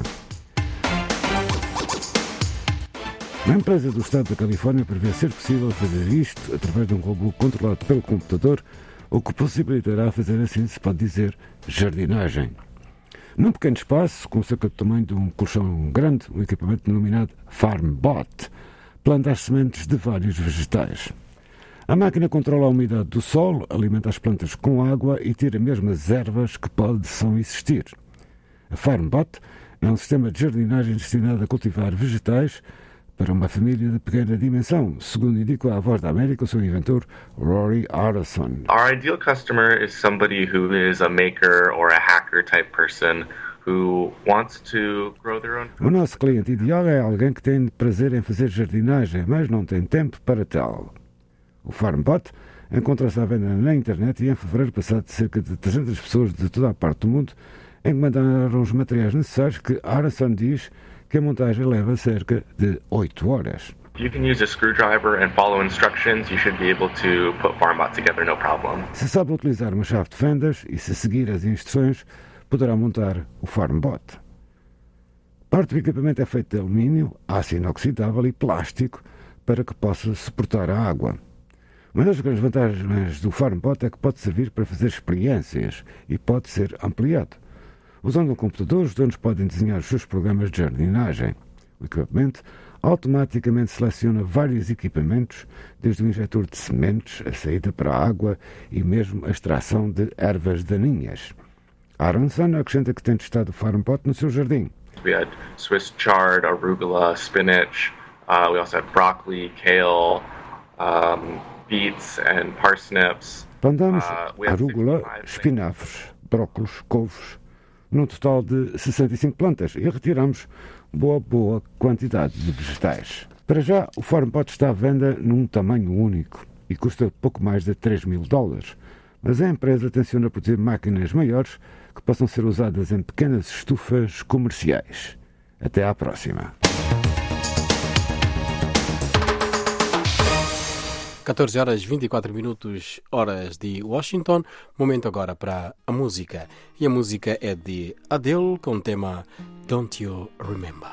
Uma empresa do estado da Califórnia prevê ser possível fazer isto através de um robô controlado pelo computador, o que possibilitará fazer assim, se pode dizer, jardinagem. Num pequeno espaço, com cerca do tamanho de um colchão grande, um equipamento denominado FarmBot planta as sementes de vários vegetais. A máquina controla a umidade do solo, alimenta as plantas com água e tira mesmo as ervas que possam existir. A FarmBot é um sistema de jardinagem destinado a cultivar vegetais para uma família de pequena dimensão, segundo indica a Voz da América o seu inventor, Rory Arison. Our ideal customer is somebody who is a maker or a hacker type person who wants to grow their own food. O nosso cliente ideal é alguém que tem prazer em fazer jardinagem, mas não tem tempo para tal. O FarmBot encontra-se à venda na internet e em fevereiro passado cerca de 300 pessoas de toda a parte do mundo encomendaram os materiais necessários que Arison diz que a montagem leva cerca de 8 horas. You can use a screwdriver and follow instructions. You should be able to put FarmBot together, no problem. Se sabe utilizar uma chave de fendas e se seguir as instruções, poderá montar o FarmBot. Parte do equipamento é feito de alumínio, aço inoxidável e plástico para que possa suportar a água. Uma das grandes vantagens do FarmBot é que pode servir para fazer experiências e pode ser ampliado. Usando um computador, os donos podem desenhar os seus programas de jardinagem. O equipamento automaticamente seleciona vários equipamentos, desde o injetor de sementes, a saída para a água e mesmo a extração de ervas daninhas. Aronson acrescenta que tem testado o FarmBot no seu jardim. We had Swiss chard, arugula, spinach. We also had broccoli, kale, beets and parsnips. Plantamos arugula, espinafres, brócolos, couves, num total de 65 plantas e retiramos boa quantidade de vegetais. Para já, o FarmBot está à venda num tamanho único e custa pouco mais de $3.000, mas a empresa tenciona produzir máquinas maiores que possam ser usadas em pequenas estufas comerciais. Até à próxima. 14h24, horas de Washington. Momento agora para a música. E a música é de Adele com o tema Don't You Remember.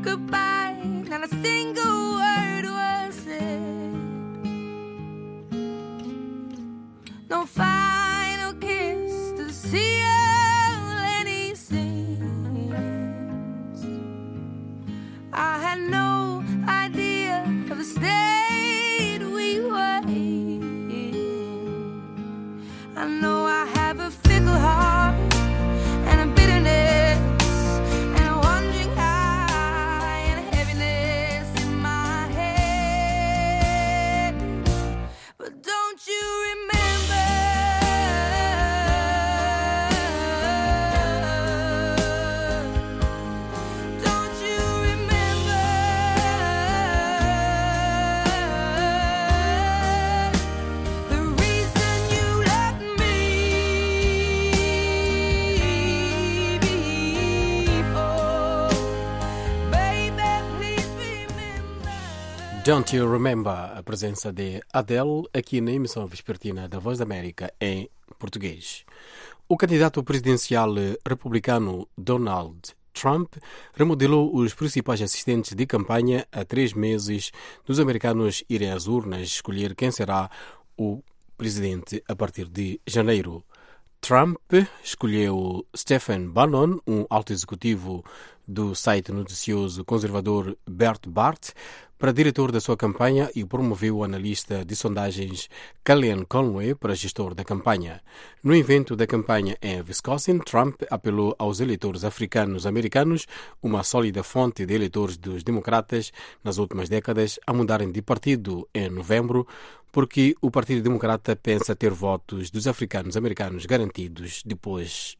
goodbye, not a single word was said. No final kiss to seal any sins. I had no idea of the state we were in. I know I have a fickle heart and a bitterness and a wandering eye and a heaviness in my head. But don't you remember? Don't You Remember, a presença de Adele aqui na emissão vespertina da Voz da América em português. O candidato presidencial republicano Donald Trump remodelou os principais assistentes de campanha a 3 meses dos americanos irem às urnas escolher quem será o presidente a partir de janeiro. Trump escolheu Stephen Bannon, um alto executivo do site noticioso conservador Breitbart, para diretor da sua campanha e promoveu o analista de sondagens Kellyanne Conway para gestor da campanha. No evento da campanha em Wisconsin, Trump apelou aos eleitores africanos-americanos, uma sólida fonte de eleitores dos democratas nas últimas décadas, a mudarem de partido em novembro, porque o Partido Democrata pensa ter votos dos africanos-americanos garantidos depois.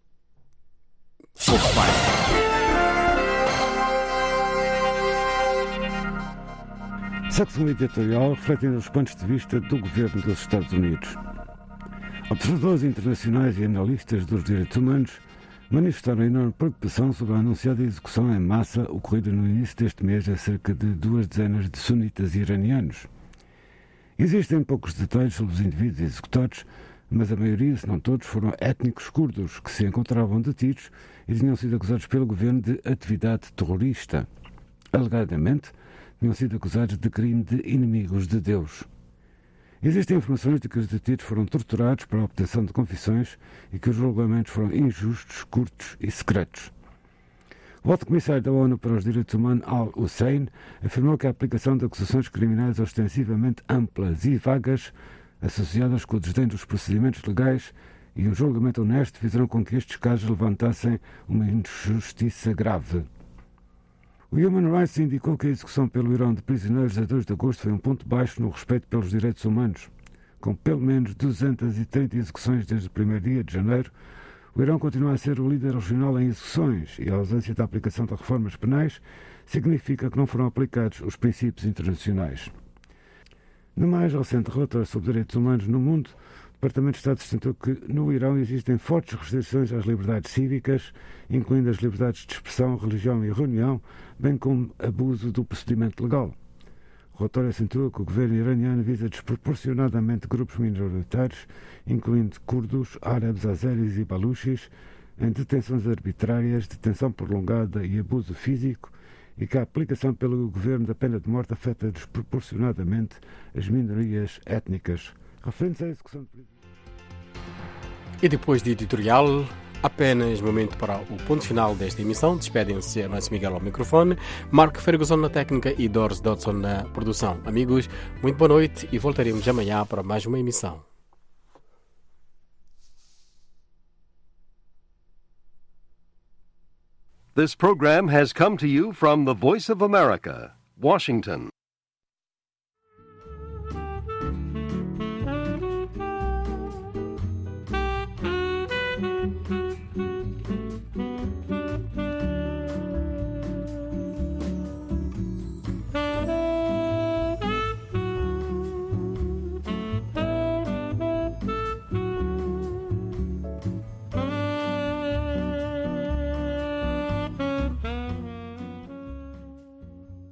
Secção editorial refletindo os pontos de vista do governo dos Estados Unidos. Observadores internacionais e analistas dos direitos humanos manifestaram enorme preocupação sobre a anunciada execução em massa ocorrida no início deste mês a cerca de 2 dezenas de sunitas iranianos. Existem poucos detalhes sobre os indivíduos executados, mas a maioria, se não todos, foram étnicos curdos que se encontravam detidos e tinham sido acusados pelo governo de atividade terrorista. Alegadamente, tinham sido acusados de crime de inimigos de Deus. Existem informações de que os detidos foram torturados para a obtenção de confissões e que os julgamentos foram injustos, curtos e secretos. O alto comissário da ONU para os Direitos Humanos, Al-Hussein, afirmou que a aplicação de acusações criminais ostensivamente amplas e vagas, associadas com o desdém dos procedimentos legais e um julgamento honesto, fizeram com que estes casos levantassem uma injustiça grave. O Human Rights indicou que a execução pelo Irão de prisioneiros a 2 de agosto foi um ponto baixo no respeito pelos direitos humanos. Com pelo menos 230 execuções desde o primeiro dia de janeiro, o Irão continua a ser o líder regional em execuções e a ausência da aplicação de reformas penais significa que não foram aplicados os princípios internacionais. No mais recente relatório sobre direitos humanos no mundo, o Departamento de Estado sustentou que no Irão existem fortes restrições às liberdades cívicas, incluindo as liberdades de expressão, religião e reunião, bem como abuso do procedimento legal. O relatório acentua que o governo iraniano visa desproporcionadamente grupos minoritários, incluindo curdos, árabes, azeris e baluchis, em detenções arbitrárias, detenção prolongada e abuso físico, e que a aplicação pelo governo da pena de morte afeta desproporcionadamente as minorias étnicas. Referente à execução de... E depois de editorial, apenas momento para o ponto final desta emissão. Despedem-se a Márcio Miguel ao microfone, Marco Ferguson na técnica e Doris Dodson na produção. Amigos, muito boa noite e voltaremos amanhã para mais uma emissão. This program has come to you from the Voice of America, Washington.